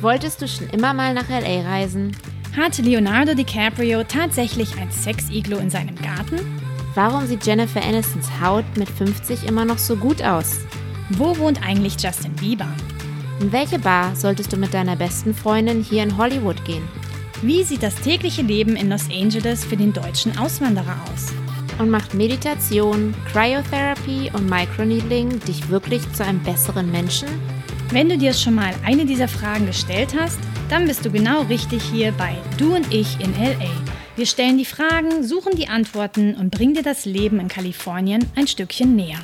Wolltest du schon immer mal nach L.A. reisen? Hat Leonardo DiCaprio tatsächlich ein Sex-Iglo in seinem Garten? Warum sieht Jennifer Anistons Haut mit 50 immer noch so gut aus? Wo wohnt eigentlich Justin Bieber? In welche Bar solltest du mit deiner besten Freundin hier in Hollywood gehen? Wie sieht das tägliche Leben in Los Angeles für den deutschen Auswanderer aus? Und macht Meditation, Cryotherapy und Microneedling dich wirklich zu einem besseren Menschen? Wenn du dir schon mal eine dieser Fragen gestellt hast, dann bist du genau richtig hier bei Du und ich in L.A. Wir stellen die Fragen, suchen die Antworten und bringen dir das Leben in Kalifornien ein Stückchen näher.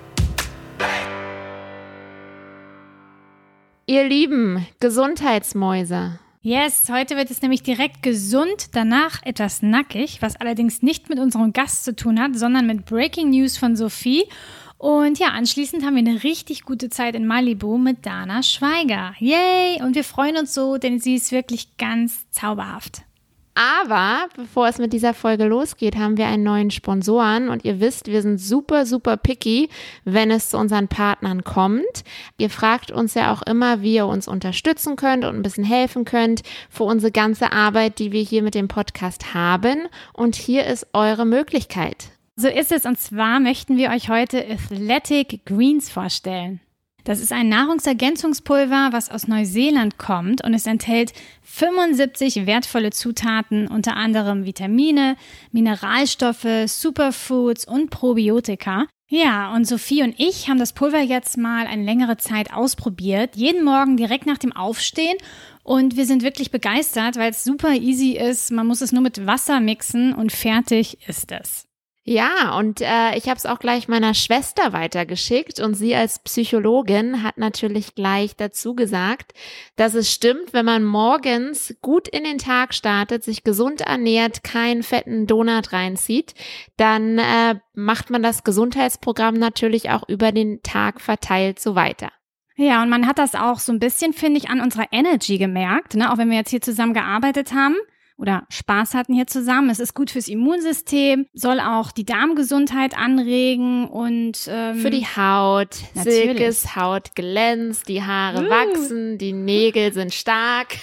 Ihr lieben Gesundheitsmäuse. Yes, heute wird es nämlich direkt gesund, danach etwas nackig, was allerdings nicht mit unserem Gast zu tun hat, sondern mit Breaking News von Sophie. Und ja, anschließend haben wir eine richtig gute Zeit in Malibu mit Dana Schweiger. Yay! Und wir freuen uns so, denn sie ist wirklich ganz zauberhaft. Aber bevor es mit dieser Folge losgeht, haben wir einen neuen Sponsoren und ihr wisst, wir sind super, super picky, wenn es zu unseren Partnern kommt. Ihr fragt uns ja auch immer, wie ihr uns unterstützen könnt und ein bisschen helfen könnt für unsere ganze Arbeit, die wir hier mit dem Podcast haben. Und hier ist eure Möglichkeit. So ist es, und zwar möchten wir euch heute Athletic Greens vorstellen. Das ist ein Nahrungsergänzungspulver, was aus Neuseeland kommt, und es enthält 75 wertvolle Zutaten, unter anderem Vitamine, Mineralstoffe, Superfoods und Probiotika. Ja, und Sophie und ich haben das Pulver jetzt mal eine längere Zeit ausprobiert, jeden Morgen direkt nach dem Aufstehen, und wir sind wirklich begeistert, weil es super easy ist. Man muss es nur mit Wasser mixen und fertig ist es. Ja, und ich habe es auch gleich meiner Schwester weitergeschickt und sie als Psychologin hat natürlich gleich dazu gesagt, dass es stimmt, wenn man morgens gut in den Tag startet, sich gesund ernährt, keinen fetten Donut reinzieht, dann macht man das Gesundheitsprogramm natürlich auch über den Tag verteilt so weiter. Ja, und man hat das auch so ein bisschen, finde ich, an unserer Energy gemerkt, ne? Auch wenn wir jetzt hier zusammen gearbeitet haben oder Spaß hatten hier zusammen. Es ist gut fürs Immunsystem, soll auch die Darmgesundheit anregen und für die Haut. Silkes Haut glänzt, die Haare wachsen, die Nägel sind stark.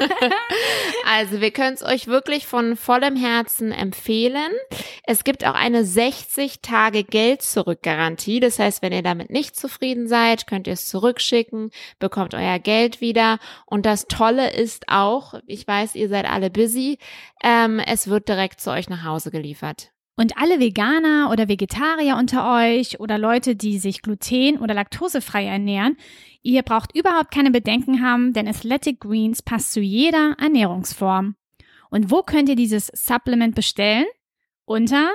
Also wir können es euch wirklich von vollem Herzen empfehlen. Es gibt auch eine 60-Tage-Geld-Zurück-Garantie. Das heißt, wenn ihr damit nicht zufrieden seid, könnt ihr es zurückschicken, bekommt euer Geld wieder. Und das Tolle ist auch, ich weiß, ihr seid alle busy, es wird direkt zu euch nach Hause geliefert. Und alle Veganer oder Vegetarier unter euch oder Leute, die sich gluten- oder laktosefrei ernähren, ihr braucht überhaupt keine Bedenken haben, denn Athletic Greens passt zu jeder Ernährungsform. Und wo könnt ihr dieses Supplement bestellen? Unter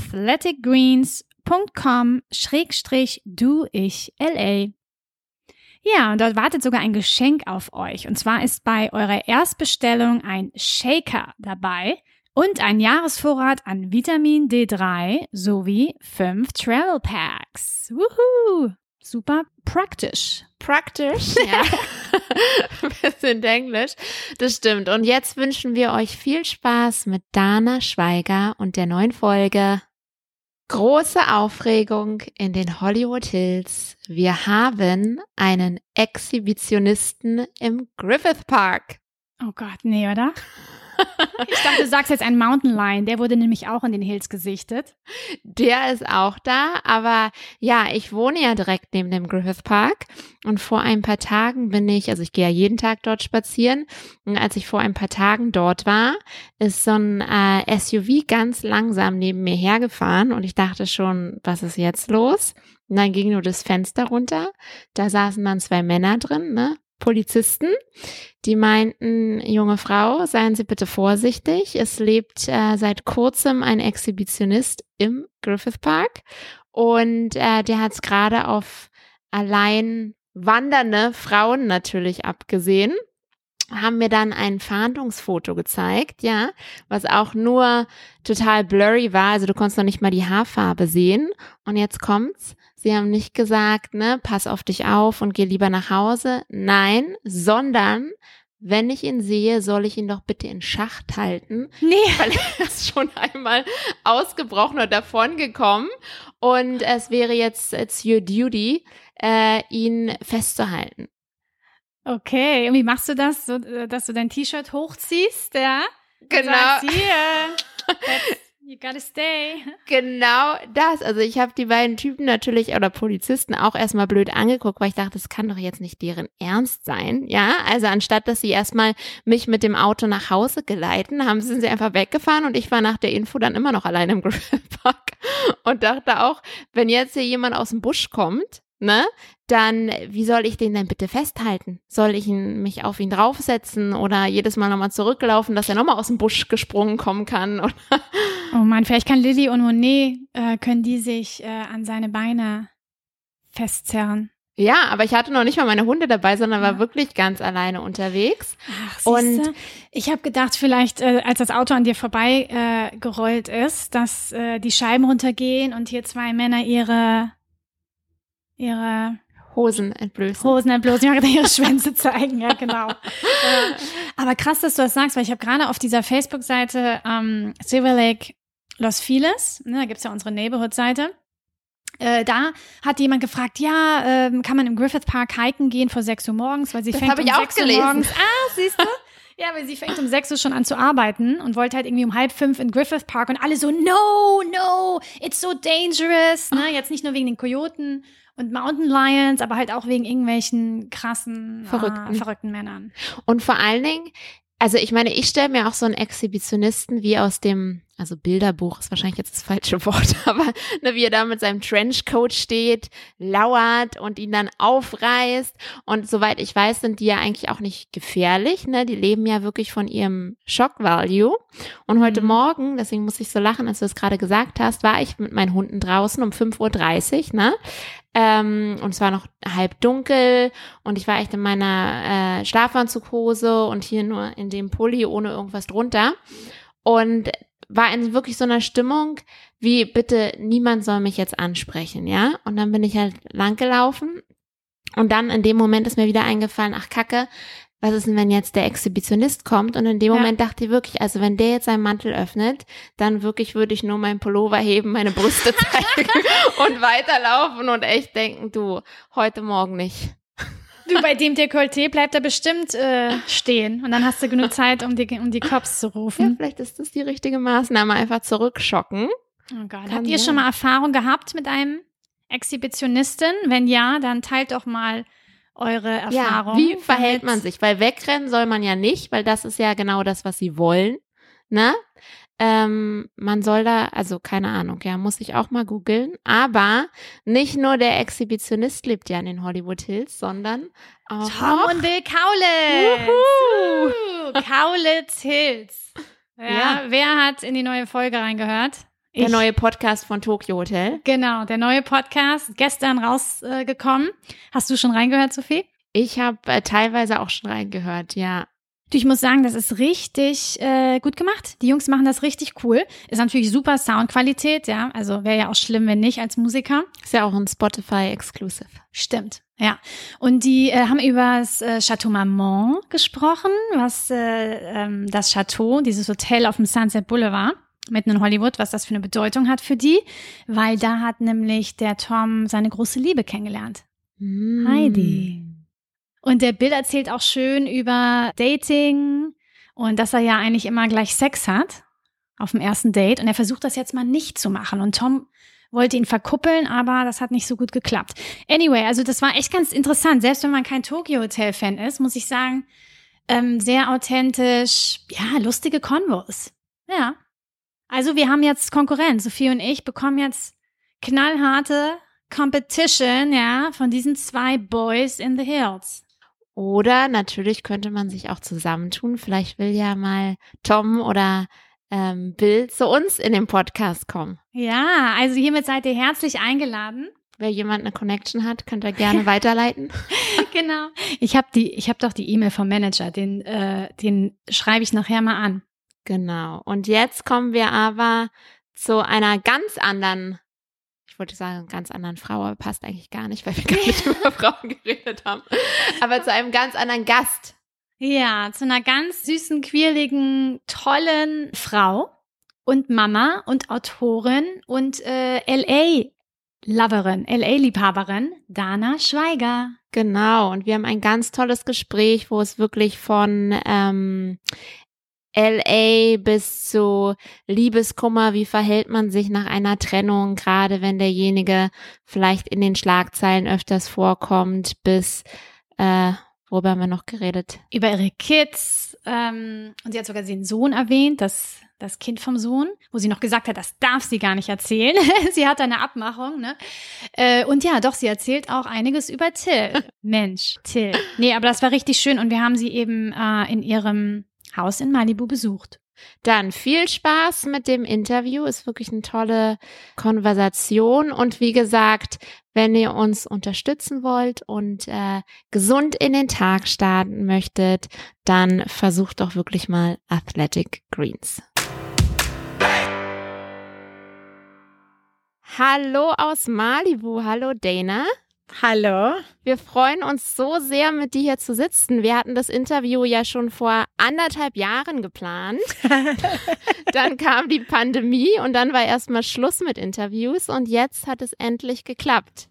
athleticgreens.com/duichla. Ja, und dort wartet sogar ein Geschenk auf euch. Und zwar ist bei eurer Erstbestellung ein Shaker dabei und ein Jahresvorrat an Vitamin D3 sowie 5 Travel Packs. Wuhu! Super praktisch. Praktisch, ja. Bisschen Englisch. Das stimmt. Und jetzt wünschen wir euch viel Spaß mit Dana Schweiger und der neuen Folge. Große Aufregung in den Hollywood Hills. Wir haben einen Exhibitionisten im Griffith Park. Oh Gott, nee, oder? Ich dachte, du sagst jetzt ein Mountain Lion, der wurde nämlich auch in den Hills gesichtet. Der ist auch da, aber ja, ich wohne ja direkt neben dem Griffith Park und vor ein paar Tagen ich gehe ja jeden Tag dort spazieren, und als ich vor ein paar Tagen dort war, ist so ein SUV ganz langsam neben mir hergefahren und ich dachte schon, was ist jetzt los? Und dann ging nur das Fenster runter, da saßen dann 2 Männer drin, ne? Polizisten, die meinten, junge Frau, seien Sie bitte vorsichtig. Es lebt seit kurzem ein Exhibitionist im Griffith Park und der hat es gerade auf allein wandernde Frauen natürlich abgesehen. Haben mir dann ein Fahndungsfoto gezeigt, ja, was auch nur total blurry war, also du konntest noch nicht mal die Haarfarbe sehen. Und jetzt kommt's, sie haben nicht gesagt, ne, pass auf dich auf und geh lieber nach Hause. Nein, sondern wenn ich ihn sehe, soll ich ihn doch bitte in Schacht halten. Nee. Weil er ist schon einmal ausgebrochen und davon gekommen. Und es wäre jetzt, it's your duty, ihn festzuhalten. Okay, und wie machst du das, so, dass du dein T-Shirt hochziehst, ja? Genau. Sagst, you gotta stay. Genau das. Also ich habe die beiden Typen natürlich oder Polizisten auch erstmal blöd angeguckt, weil ich dachte, das kann doch jetzt nicht deren Ernst sein. Ja, also anstatt, dass sie erstmal mich mit dem Auto nach Hause geleiten, sind sie einfach weggefahren und ich war nach der Info dann immer noch alleine im Griffith-Park und dachte auch, wenn jetzt hier jemand aus dem Busch kommt, ne, dann wie soll ich den denn bitte festhalten? Soll ich mich auf ihn draufsetzen oder jedes Mal nochmal zurücklaufen, dass er nochmal aus dem Busch gesprungen kommen kann? Oder? Oh Mann, vielleicht kann Lilly und Monet, können die sich an seine Beine festzerren. Ja, aber ich hatte noch nicht mal meine Hunde dabei, sondern war wirklich ganz alleine unterwegs. Ach, siehste? Und ich habe gedacht, vielleicht, als das Auto an dir vorbei gerollt ist, dass die Scheiben runtergehen und hier zwei Männer ihre Hosen entblößen. Ihre Schwänze zeigen, ja genau. Aber krass, dass du das sagst, weil ich habe gerade auf dieser Facebook-Seite Silver Lake Los Feliz, ne, da gibt's ja unsere Neighborhood-Seite, da hat jemand gefragt, ja, kann man im Griffith Park hiken gehen vor 6 Uhr morgens, weil sie fängt um 6 Uhr morgens. Ah, siehst du? Ja, weil sie fängt um 6 Uhr schon an zu arbeiten und wollte halt irgendwie um 4:30 in Griffith Park und alle so, no, it's so dangerous, ne, jetzt nicht nur wegen den Kojoten und Mountain Lions, aber halt auch wegen irgendwelchen krassen, verrückten Männern. Und vor allen Dingen, also ich meine, ich stelle mir auch so einen Exhibitionisten wie aus dem, also Bilderbuch ist wahrscheinlich jetzt das falsche Wort, aber ne, wie er da mit seinem Trenchcoat steht, lauert und ihn dann aufreißt. Und soweit ich weiß, sind die ja eigentlich auch nicht gefährlich, ne? Die leben ja wirklich von ihrem Shock Value. Und heute Morgen, deswegen muss ich so lachen, als du es gerade gesagt hast, war ich mit meinen Hunden draußen um 5:30 Uhr, ne? Und es war noch halb dunkel und ich war echt in meiner Schlafanzughose und hier nur in dem Pulli ohne irgendwas drunter und war in wirklich so einer Stimmung wie, bitte, niemand soll mich jetzt ansprechen, ja? Und dann bin ich halt lang gelaufen und dann in dem Moment ist mir wieder eingefallen, ach Kacke, was ist denn, wenn jetzt der Exhibitionist kommt? Und in dem Moment dachte ich wirklich, also wenn der jetzt seinen Mantel öffnet, dann wirklich würde ich nur meinen Pullover heben, meine Brüste zeigen und weiterlaufen und echt denken, du, heute Morgen nicht. Du, bei dem Dekolleté bleibt er bestimmt stehen und dann hast du genug Zeit, um die Cops zu rufen. Ja, vielleicht ist das die richtige Maßnahme, einfach zurückschocken. Oh Gott, habt ihr schon mal Erfahrung gehabt mit einem Exhibitionisten? Wenn ja, dann teilt doch mal eure Erfahrung. Ja, wie verhält man sich? Weil wegrennen soll man ja nicht, weil das ist ja genau das, was sie wollen, ne? Man soll da, also keine Ahnung, ja, muss ich auch mal googeln, aber nicht nur der Exhibitionist lebt ja in den Hollywood Hills, sondern auch Tom und Bill Kaulitz. Kaulitz Hills. Ja, wer hat in die neue Folge reingehört? Der neue Podcast von Tokyo Hotel. Genau, der neue Podcast, gestern rausgekommen. Hast du schon reingehört, Sophie? Ich habe teilweise auch schon reingehört, ja. Du, ich muss sagen, das ist richtig gut gemacht. Die Jungs machen das richtig cool. Ist natürlich super Soundqualität, ja. Also wäre ja auch schlimm, wenn nicht als Musiker. Ist ja auch ein Spotify-Exclusive. Stimmt, ja. Und die haben über das Chateau Marmont gesprochen, was das Chateau, dieses Hotel auf dem Sunset Boulevard, mitten in Hollywood, was das für eine Bedeutung hat für die, weil da hat nämlich der Tom seine große Liebe kennengelernt. Heidi. Und der Bill erzählt auch schön über Dating und dass er ja eigentlich immer gleich Sex hat auf dem ersten Date und er versucht das jetzt mal nicht zu machen und Tom wollte ihn verkuppeln, aber das hat nicht so gut geklappt. Anyway, also das war echt ganz interessant. Selbst wenn man kein Tokyo Hotel Fan ist, muss ich sagen, sehr authentisch, ja, lustige Convos. Ja. Also wir haben jetzt Konkurrenz. Sophie und ich bekommen jetzt knallharte Competition, ja, von diesen 2 Boys in the Hills. Oder natürlich könnte man sich auch zusammentun. Vielleicht will ja mal Tom oder Bill zu uns in den Podcast kommen. Ja, also hiermit seid ihr herzlich eingeladen. Wer jemand eine Connection hat, könnt ihr gerne weiterleiten. Genau. Ich hab doch die E-Mail vom Manager, den schreibe ich nachher mal an. Genau. Und jetzt kommen wir aber zu einer ganz anderen, ich wollte sagen, ganz anderen Frau, aber passt eigentlich gar nicht, weil wir gar nicht über Frauen geredet haben. Aber zu einem ganz anderen Gast. Ja, zu einer ganz süßen, quirligen, tollen Frau und Mama und Autorin und LA Loverin, LA-Liebhaberin, Dana Schweiger. Genau, und wir haben ein ganz tolles Gespräch, wo es wirklich von LA bis zu Liebeskummer, wie verhält man sich nach einer Trennung, gerade wenn derjenige vielleicht in den Schlagzeilen öfters vorkommt, bis, worüber haben wir noch geredet? Über ihre Kids, und sie hat sogar den Sohn erwähnt, das Kind vom Sohn, wo sie noch gesagt hat, das darf sie gar nicht erzählen. Sie hat eine Abmachung, ne? Und ja, doch, sie erzählt auch einiges über Till. Mensch, Till. Nee, aber das war richtig schön und wir haben sie eben in ihrem Haus in Malibu besucht. Dann viel Spaß mit dem Interview, ist wirklich eine tolle Konversation und wie gesagt, wenn ihr uns unterstützen wollt und gesund in den Tag starten möchtet, dann versucht doch wirklich mal Athletic Greens. Hallo aus Malibu, hallo Dana. Hallo. Wir freuen uns so sehr, mit dir hier zu sitzen. Wir hatten das Interview ja schon vor 1,5 Jahren geplant. Dann kam die Pandemie und dann war erstmal Schluss mit Interviews und jetzt hat es endlich geklappt.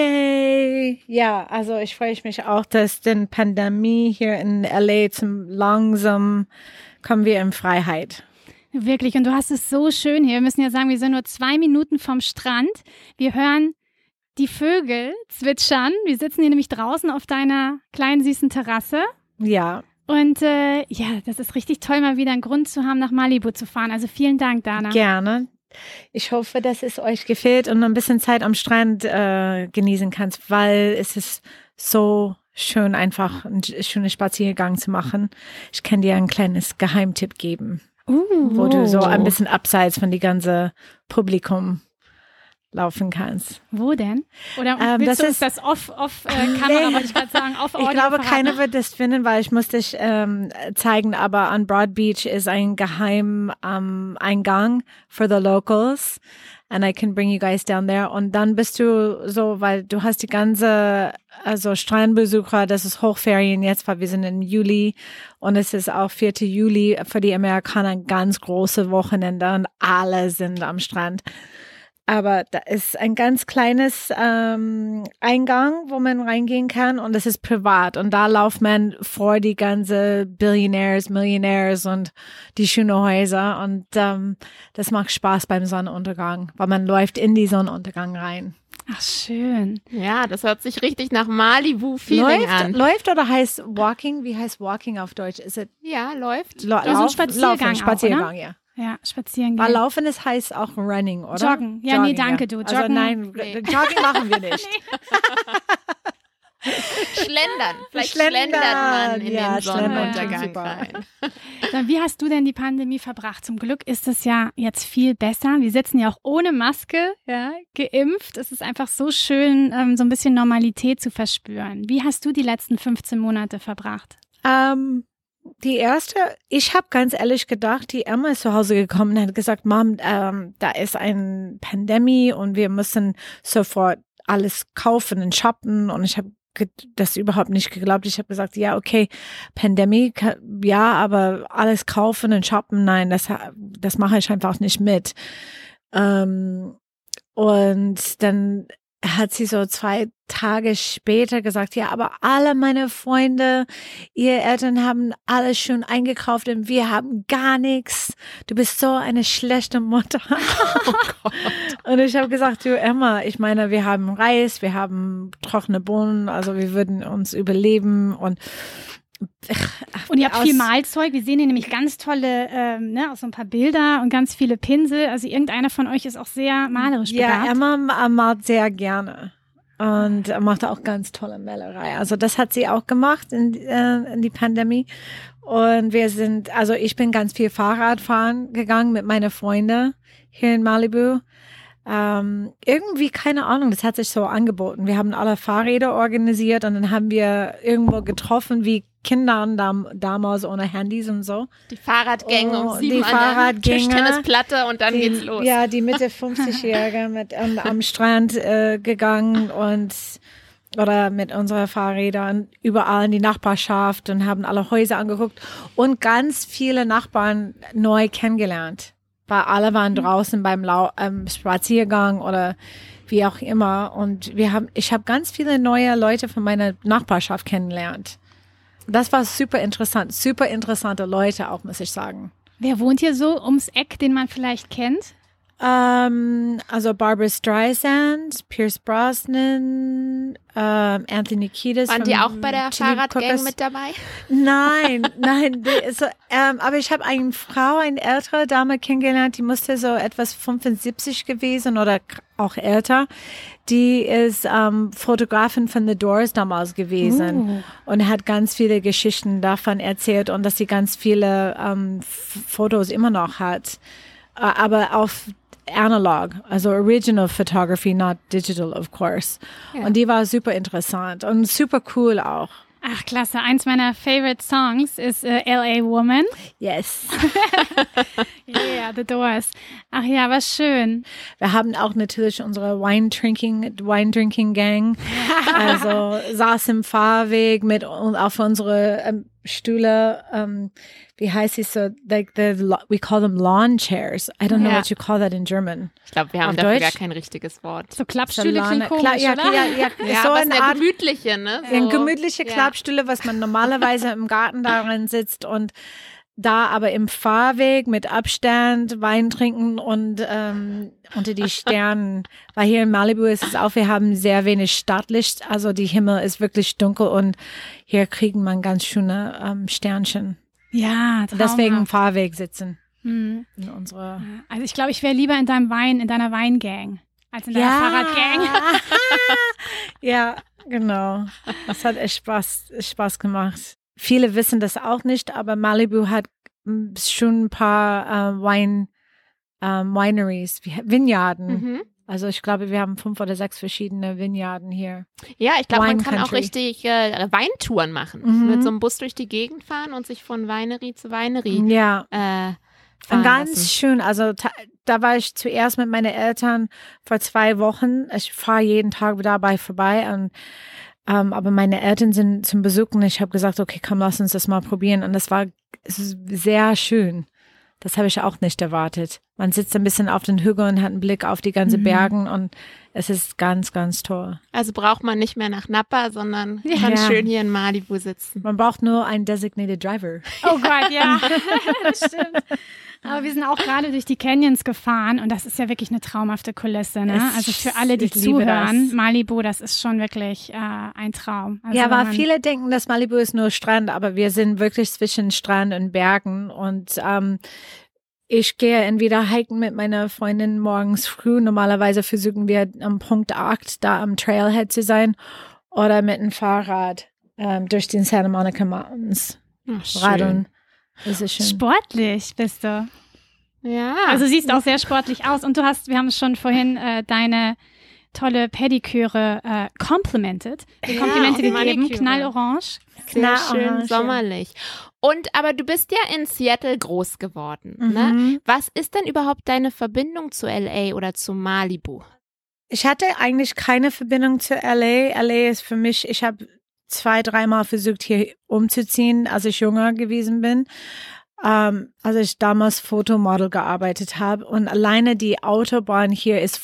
Yay! Ja, also ich freue mich auch, dass die Pandemie hier in LA langsam kommen wir in Freiheit. Wirklich, und du hast es so schön hier. Wir müssen ja sagen, wir sind nur 2 Minuten vom Strand. Wir hören die Vögel zwitschern. Wir sitzen hier nämlich draußen auf deiner kleinen, süßen Terrasse. Ja. Und ja, das ist richtig toll, mal wieder einen Grund zu haben, nach Malibu zu fahren. Also vielen Dank, Dana. Gerne. Ich hoffe, dass es euch gefällt und ein bisschen Zeit am Strand genießen kannst, weil es ist so schön, einfach einen schönen Spaziergang zu machen. Ich kann dir ein kleines Geheimtipp geben, wo du so ein bisschen abseits von die ganze Publikum laufen kannst. Wo denn? Oder willst du uns das Kamera, wollte ich gerade sagen, Audio Ich glaube, verraten? keiner wird das finden, weil ich muss dich zeigen, aber an Broad Beach ist ein Geheim-Eingang for the locals and I can bring you guys down there und dann bist du so, weil du hast die ganze Strandbesucher, das ist Hochferien jetzt, weil wir sind im Juli und es ist auch 4. Juli für die Amerikaner ein ganz große Wochenende und alle sind am Strand. Aber da ist ein ganz kleines Eingang, wo man reingehen kann und das ist privat. Und da läuft man vor die ganze Billionaires, Millionaires und die schönen Häuser. Und das macht Spaß beim Sonnenuntergang, weil man läuft in die Sonnenuntergang rein. Ach, schön. Ja, das hört sich richtig nach Malibu-Feeling an. Läuft oder heißt Walking? Wie heißt Walking auf Deutsch? Ist es? Ja, läuft. Also Spaziergang Spaziergang, auch, ja. Ja, spazieren gehen. Weil Laufen, das heißt auch Running, oder? Joggen. Ja, nee, danke, du. Also Joggen. nein, Jogging machen wir nicht. Schlendern. Vielleicht schlendert man in den Sonnenuntergang super. rein. Dann, wie hast du denn die Pandemie verbracht? Zum Glück ist es ja jetzt viel besser. Wir sitzen ja auch ohne Maske, ja, geimpft. Es ist einfach so schön, so ein bisschen Normalität zu verspüren. Wie hast du die letzten 15 Monate verbracht? Die erste, ich habe ganz ehrlich gedacht, die Emma ist zu Hause gekommen und hat gesagt, Mom, da ist eine Pandemie und wir müssen sofort alles kaufen und shoppen und ich habe das überhaupt nicht geglaubt. Ich habe gesagt, ja, okay, Pandemie, ja, aber alles kaufen und shoppen, nein, das mache ich einfach nicht mit. Und dann hat sie so 2 Tage später gesagt, ja, aber alle meine Freunde, ihre Eltern haben alles schön eingekauft und wir haben gar nichts. Du bist so eine schlechte Mutter. Oh Gott. Und ich habe gesagt, du Emma, ich meine, wir haben Reis, wir haben trockene Bohnen, also wir würden uns überleben und ihr habt viel Malzeug. Wir sehen hier nämlich ganz tolle, auch so ein paar Bilder und ganz viele Pinsel. Also irgendeiner von euch ist auch sehr malerisch begabt. Ja, Emma malt sehr gerne und macht auch ganz tolle Malerei. Also das hat sie auch gemacht in die Pandemie. Und ich bin ganz viel Fahrrad fahren gegangen mit meinen Freunden hier in Malibu. Irgendwie, keine Ahnung, das hat sich so angeboten. Wir haben alle Fahrräder organisiert und dann haben wir irgendwo getroffen, wie Kinder damals ohne Handys und so. Die Fahrradgänge um 7 die Fahrradgänge, Tischtennisplatte und dann geht's los. Ja, die Mitte 50-Jährige am Strand gegangen oder mit unseren Fahrrädern überall in die Nachbarschaft und haben alle Häuser angeguckt und ganz viele Nachbarn neu kennengelernt. Weil alle waren draußen beim Spaziergang oder wie auch immer. Und ich habe ganz viele neue Leute von meiner Nachbarschaft kennengelernt. Das war super interessante Leute auch, muss ich sagen. Wer wohnt hier so ums Eck, den man vielleicht kennt? Also Barbara Streisand, Pierce Brosnan, Anthony Kiedis. Waren die auch bei der Fahrradgang mit dabei? Nein. Aber ich habe eine ältere Dame kennengelernt, die musste so etwas 75 gewesen oder auch älter. Die ist Fotografin von The Doors damals gewesen und hat ganz viele Geschichten davon erzählt und dass sie ganz viele Fotos immer noch hat. Aber auf analog, also original photography, not digital, of course. Ja. Und die war super interessant und super cool auch. Ach, klasse. Eins meiner favorite songs ist L.A. Woman. Yes. Yeah, The Doors. Ach ja, was schön. Wir haben auch natürlich unsere Wine-Drinking Gang. Also saß im Fahrweg mit auf unsere Stühle, wie heißt es so, like we call them lawn chairs. I don't know what you call that in German. Ich glaube, wir haben dafür gar kein richtiges Wort. So Klappstühle klingt komisch, oder? Ja, so eine Art gemütliche, ne? So. Ein gemütliche Klappstühle, was man normalerweise im Garten darin sitzt und da aber im Fahrweg mit Abstand Wein trinken und unter die Sternen. Weil hier in Malibu ist es auch, wir haben sehr wenig Stadtlicht, also die Himmel ist wirklich dunkel und hier kriegen man ganz schöne Sternchen. Ja, traumhaft. Deswegen im Fahrweg sitzen. In unsere also ich glaube, ich wäre lieber in deiner Weingang als in deiner Fahrradgang. Ja, genau. Das hat echt Spaß gemacht. Viele wissen das auch nicht, aber Malibu hat schon ein paar Wineries, Vineyarden. Also ich glaube, wir haben 5 oder 6 verschiedene Vineyarden hier. Ja, ich glaube, man kann auch richtig Weintouren machen. Mit so einem Bus durch die Gegend fahren und sich von Winery zu Winery fahren ganz lassen. schön. Also da war ich zuerst mit meinen Eltern vor 2 Wochen. Ich fahre jeden Tag dabei vorbei und aber meine Eltern sind zum Besuch und ich habe gesagt, okay, komm, lass uns das mal probieren. Und es war sehr schön. Das habe ich auch nicht erwartet. Man sitzt ein bisschen auf den Hügeln und hat einen Blick auf die ganze Bergen und es ist ganz, ganz toll. Also braucht man nicht mehr nach Napa, sondern kann schön hier in Malibu sitzen. Man braucht nur einen designated driver. Oh Gott, ja, das stimmt. Aber wir sind auch gerade durch die Canyons gefahren und das ist ja wirklich eine traumhafte Kulisse, ne? Also für alle, die zuhören, Malibu, das ist schon wirklich ein Traum. Also aber viele denken, dass Malibu ist nur Strand, aber wir sind wirklich zwischen Strand und Bergen und ich gehe entweder hiken mit meiner Freundin morgens früh. Normalerweise versuchen wir am Punkt 8 da am Trailhead zu sein oder mit dem Fahrrad durch den Santa Monica Mountains. Schön. Das ist schön. Sportlich bist du. Ja. Also siehst auch sehr sportlich aus und wir haben schon vorhin deine tolle Pediküre Komplimente gegeben, knallorange. Sehr schön sommerlich. Aber du bist ja in Seattle groß geworden. Ne? Was ist denn überhaupt deine Verbindung zu LA oder zu Malibu? Ich hatte eigentlich keine Verbindung zu LA. LA ist für mich, ich habe 2-3 Mal versucht, hier umzuziehen, als ich jünger gewesen bin. Als ich damals Fotomodel gearbeitet habe. Und alleine die Autobahn hier ist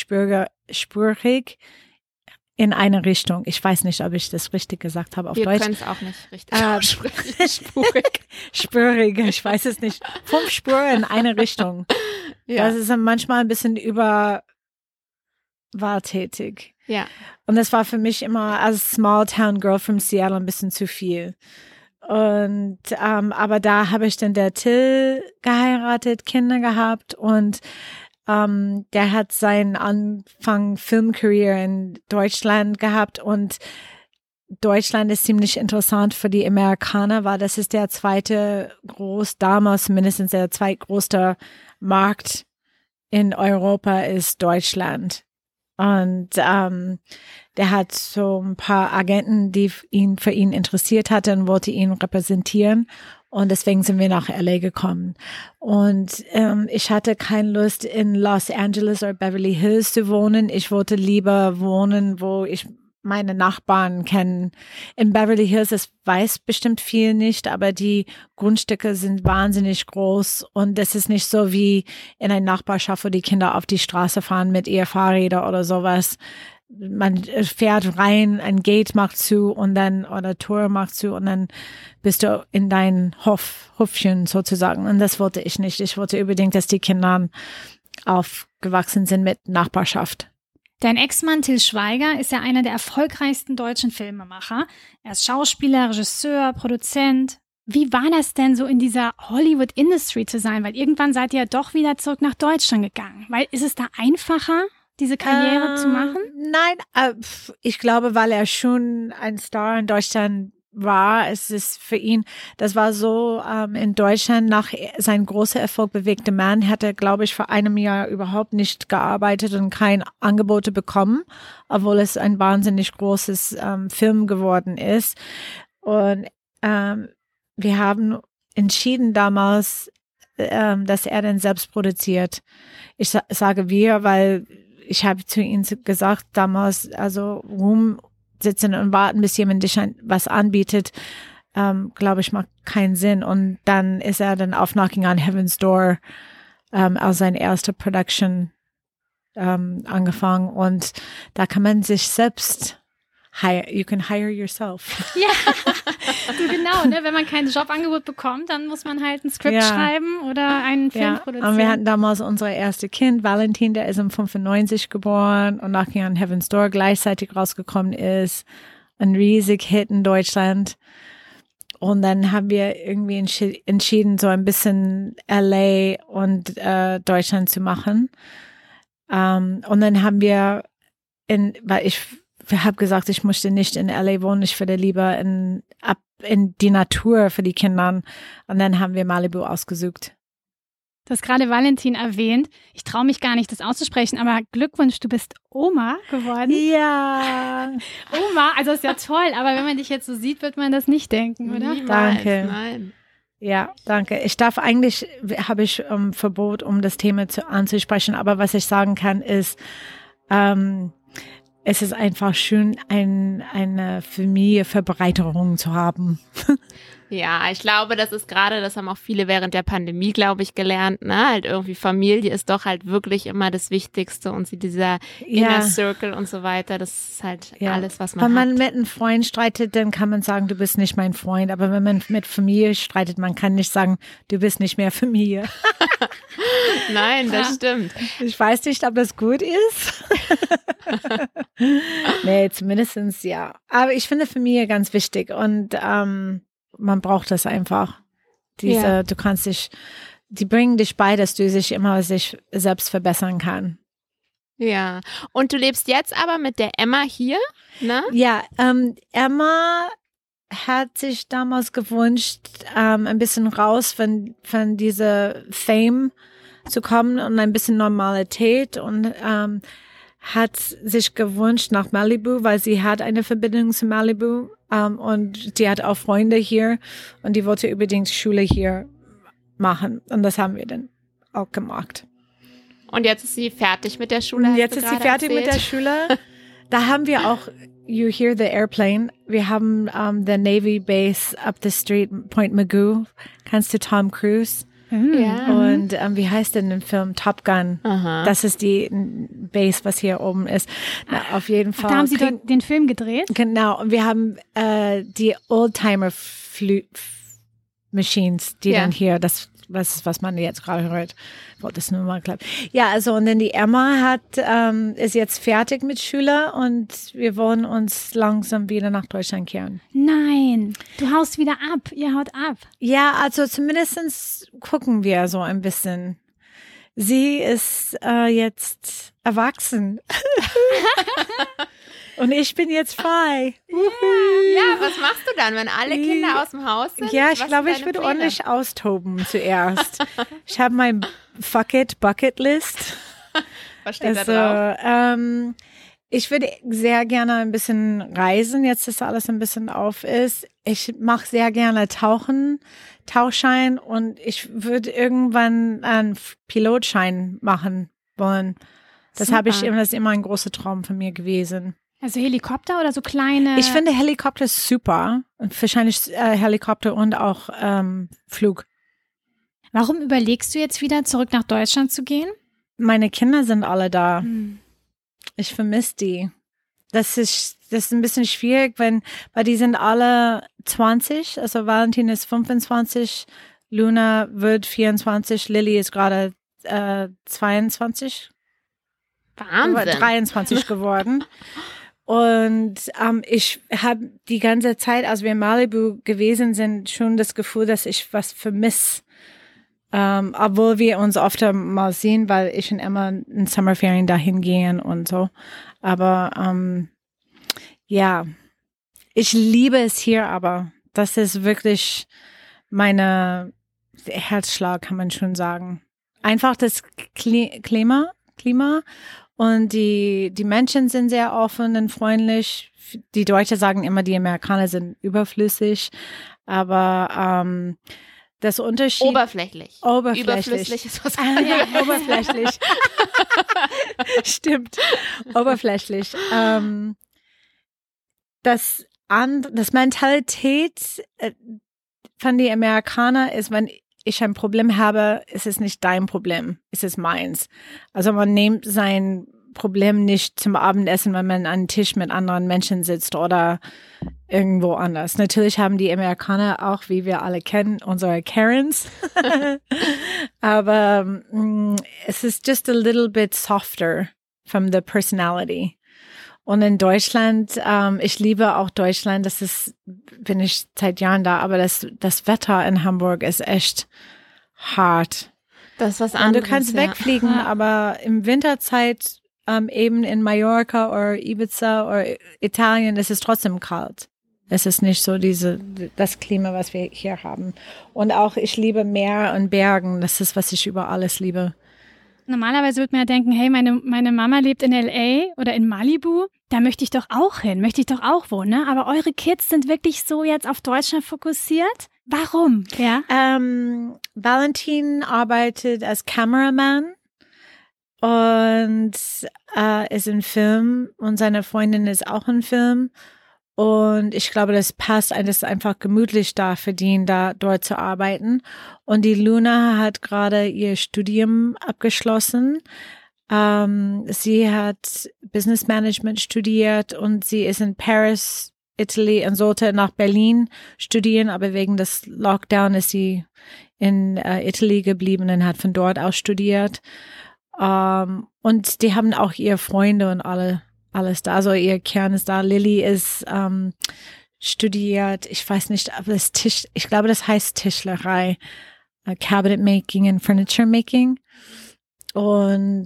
5-spurig in eine Richtung. Ich weiß nicht, ob ich das richtig gesagt habe auf Deutsch. Wir können es auch nicht richtig aussprechen. Spurig, ich weiß es nicht. 5 Spuren in eine Richtung. Ja. Das ist manchmal ein bisschen übertätig. Ja. Und das war für mich immer als Small Town Girl from Seattle ein bisschen zu viel. Und aber da habe ich dann der Till geheiratet, Kinder gehabt und der hat seinen Anfang Filmkarriere in Deutschland gehabt und Deutschland ist ziemlich interessant für die Amerikaner, weil das ist der damals mindestens der zweitgrößte Markt in Europa ist Deutschland. Und der hat so ein paar Agenten, die für ihn interessiert hatten und wollte ihn repräsentieren. Und deswegen sind wir nach LA gekommen. Und ich hatte keine Lust, in Los Angeles oder Beverly Hills zu wohnen. Ich wollte lieber wohnen, wo ich meine Nachbarn kennen. In Beverly Hills, es weiß bestimmt viel nicht, aber die Grundstücke sind wahnsinnig groß und es ist nicht so wie in einer Nachbarschaft, wo die Kinder auf die Straße fahren mit ihr Fahrräder oder sowas. Man fährt rein, ein Gate macht zu und dann, oder Tor macht zu und dann bist du in dein Hofchen sozusagen. Und das wollte ich nicht. Ich wollte unbedingt, dass die Kinder aufgewachsen sind mit Nachbarschaft. Dein Ex-Mann Til Schweiger ist ja einer der erfolgreichsten deutschen Filmemacher. Er ist Schauspieler, Regisseur, Produzent. Wie war das denn so in dieser Hollywood-Industry zu sein? Weil irgendwann seid ihr ja doch wieder zurück nach Deutschland gegangen. Weil ist es da einfacher, diese Karriere zu machen? Nein, ich glaube, weil er schon ein Star in Deutschland war, es ist für ihn, das war so in Deutschland nach seinem großen Erfolg Bewegte Mann, hat er, glaube ich, vor einem Jahr überhaupt nicht gearbeitet und kein Angebote bekommen, obwohl es ein wahnsinnig großes Film geworden ist. Und wir haben entschieden damals, dass er dann selbst produziert. Ich sage wir, weil ich habe zu ihm gesagt damals, also rumsitzen und warten, bis jemand dich was anbietet, glaube ich, macht keinen Sinn. Und dann ist er dann auf Knocking on Heaven's Door als seine erste Production angefangen. Und da kann man sich selbst you can hire yourself. Ja, so genau, ne? Wenn man kein Jobangebot bekommt, dann muss man halt ein Skript schreiben oder einen Film produzieren. Und wir hatten damals unser erstes Kind, Valentin, der ist im 95 geboren und Knocking on Heaven's Door gleichzeitig rausgekommen ist. Ein riesig Hit in Deutschland. Und dann haben wir irgendwie entschieden, so ein bisschen LA und Deutschland zu machen. Und dann haben wir weil ich habe gesagt, ich möchte nicht in LA wohnen, ich würde lieber in die Natur für die Kinder. Und dann haben wir Malibu ausgesucht. Du hast gerade Valentin erwähnt. Ich traue mich gar nicht, das auszusprechen, aber Glückwunsch, du bist Oma geworden. Ja. Oma, also ist ja toll, aber wenn man dich jetzt so sieht, wird man das nicht denken, oder? Niemals, danke. Nein. Ja, danke. Habe ich Verbot, um das Thema anzusprechen, aber was ich sagen kann, ist, es ist einfach schön, eine Familienverbreiterung zu haben. Ja, ich glaube, das haben auch viele während der Pandemie, glaube ich, gelernt, ne? Halt irgendwie Familie ist doch halt wirklich immer das Wichtigste und dieser Inner Circle und so weiter, das ist halt alles, was man hat. Wenn man mit einem Freund streitet, dann kann man sagen, du bist nicht mein Freund, aber wenn man mit Familie streitet, man kann nicht sagen, du bist nicht mehr Familie. Nein, das stimmt. Ich weiß nicht, ob das gut ist. Nee, zumindestens ja. Aber ich finde Familie ganz wichtig und man braucht das einfach. Du kannst die bringen dich bei, dass du sich selbst verbessern kann. Ja, und du lebst jetzt aber mit der Emma hier, ne? Ja, Emma hat sich damals gewünscht, ein bisschen raus von dieser Fame zu kommen und ein bisschen Normalität und hat sich gewünscht nach Malibu, weil sie hat eine Verbindung zu Malibu und die hat auch Freunde hier und die wollte unbedingt Schule hier machen und das haben wir dann auch gemacht. Und jetzt ist sie fertig mit der Schule? Jetzt ist sie fertig mit der Schule. Da haben wir auch You Hear the Airplane. Wir haben the Navy Base up the street, Point Magoo. Kennst du Tom Cruise? Ja. Und wie heißt denn der Film? Top Gun. Aha. Das ist die Base, was hier oben ist. Na, auf jeden Fall. Da haben Sie dort den Film gedreht? Genau. Und wir haben die Oldtimer Machines, die dann hier, was man jetzt gerade hört. Ich wollte das nur mal klar. Ja, also und dann die Emma ist jetzt fertig mit Schüler und wir wollen uns langsam wieder nach Deutschland kehren. Nein, du haust wieder ab. Ihr haut ab. Ja, also zumindest gucken wir so ein bisschen. Sie ist jetzt erwachsen. Und ich bin jetzt frei. Ja, was machst du dann, wenn alle Kinder aus dem Haus sind? Ja, ich glaube, ich würde ordentlich austoben zuerst. Ich habe mein Bucket List. Was steht da drauf? Ich würde sehr gerne ein bisschen reisen, jetzt dass alles ein bisschen auf ist. Ich mache sehr gerne Tauchschein und ich würde irgendwann einen Pilotschein machen wollen. Das ist immer ein großer Traum von mir gewesen. Also Helikopter oder so kleine? Ich finde Helikopter super. Wahrscheinlich Helikopter und auch Flug. Warum überlegst du jetzt wieder, zurück nach Deutschland zu gehen? Meine Kinder sind alle da. Ich vermisse die. Das ist ein bisschen schwierig, weil die sind alle 20. Also Valentin ist 25, Luna wird 24, Lilly ist gerade 22. Wahnsinn. 23 geworden. Und ich habe die ganze Zeit, als wir in Malibu gewesen sind, schon das Gefühl, dass ich was vermisse. Obwohl wir uns oft mal sehen, weil ich und Emma in Sommerferien dahin gehen und so. Aber ja, ich liebe es hier, aber das ist wirklich meine Herzschlag, kann man schon sagen. Einfach das Klima und die Menschen sind sehr offen und freundlich. Die Deutschen sagen immer, die Amerikaner sind überflüssig, aber das Unterschied. Oberflächlich. Überflüssig ist was anderes. Ja, oberflächlich. Stimmt. Oberflächlich. Das Mentalität von den Amerikanern ist, wenn ich ein Problem habe, ist es nicht dein Problem, ist es meins. Also man nimmt sein Problem nicht zum Abendessen, wenn man an einem Tisch mit anderen Menschen sitzt oder irgendwo anders. Natürlich haben die Amerikaner auch, wie wir alle kennen, unsere Karens. Aber es ist just a little bit softer from the personality. Und in Deutschland, ich liebe auch Deutschland, bin ich seit Jahren da, aber das Wetter in Hamburg ist echt hart. Das ist was Und anderes. du kannst wegfliegen, aber im Winterzeit eben in Mallorca oder Ibiza oder Italien ist es trotzdem kalt. Es ist nicht so das Klima, was wir hier haben. Und auch ich liebe Meer und Bergen. Das ist, was ich über alles liebe. Normalerweise würde man ja denken, hey, meine Mama lebt in L.A. oder in Malibu, da möchte ich doch auch hin, möchte ich doch auch wohnen, ne? Aber eure Kids sind wirklich so jetzt auf Deutschland fokussiert? Warum? Ja? Valentin arbeitet als Cameraman und ist in Film und seine Freundin ist auch in Film. Und ich glaube, das passt, das ist einfach gemütlich da für ihn, dort zu arbeiten. Und die Luna hat gerade ihr Studium abgeschlossen. Sie hat Business Management studiert und sie ist in Paris, Italy und sollte nach Berlin studieren, aber wegen des Lockdown ist sie in Italy geblieben und hat von dort aus studiert. Und die haben auch ihre Freunde und alles da, also ihr Kern ist da. Lilly ist studiert, ich weiß nicht, aber ich glaube, das heißt Tischlerei, Cabinet Making and Furniture Making. Und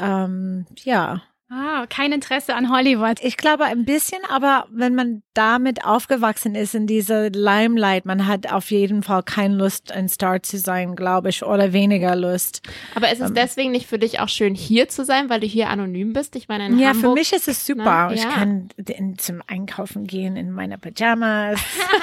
ja. Kein Interesse an Hollywood. Ich glaube ein bisschen, aber wenn man damit aufgewachsen ist in dieser Limelight, man hat auf jeden Fall keine Lust, ein Star zu sein, glaube ich, oder weniger Lust. Aber ist es deswegen nicht für dich auch schön, hier zu sein, weil du hier anonym bist? Ich meine, in Hamburg, für mich ist es super. Ne? Ich Ja. kann zum Einkaufen gehen in meine Pyjamas.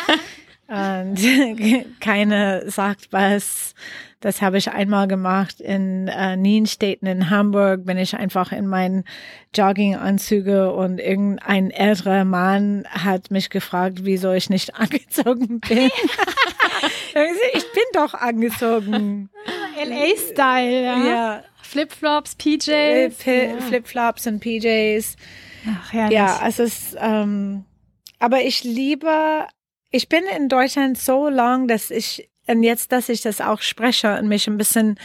Und keiner sagt was. Das habe ich einmal gemacht in Nienstädten in Hamburg, bin ich einfach in meinen Jogginganzüge und irgendein älterer Mann hat mich gefragt, wieso ich nicht angezogen bin. Ich bin doch angezogen. LA-Style, ja. Ja. Flipflops, PJs. Flipflops und PJs. Ach, herrlich. Ja, es ist, aber ich bin in Deutschland so lang, und jetzt, dass ich das auch spreche und mich ein bisschen,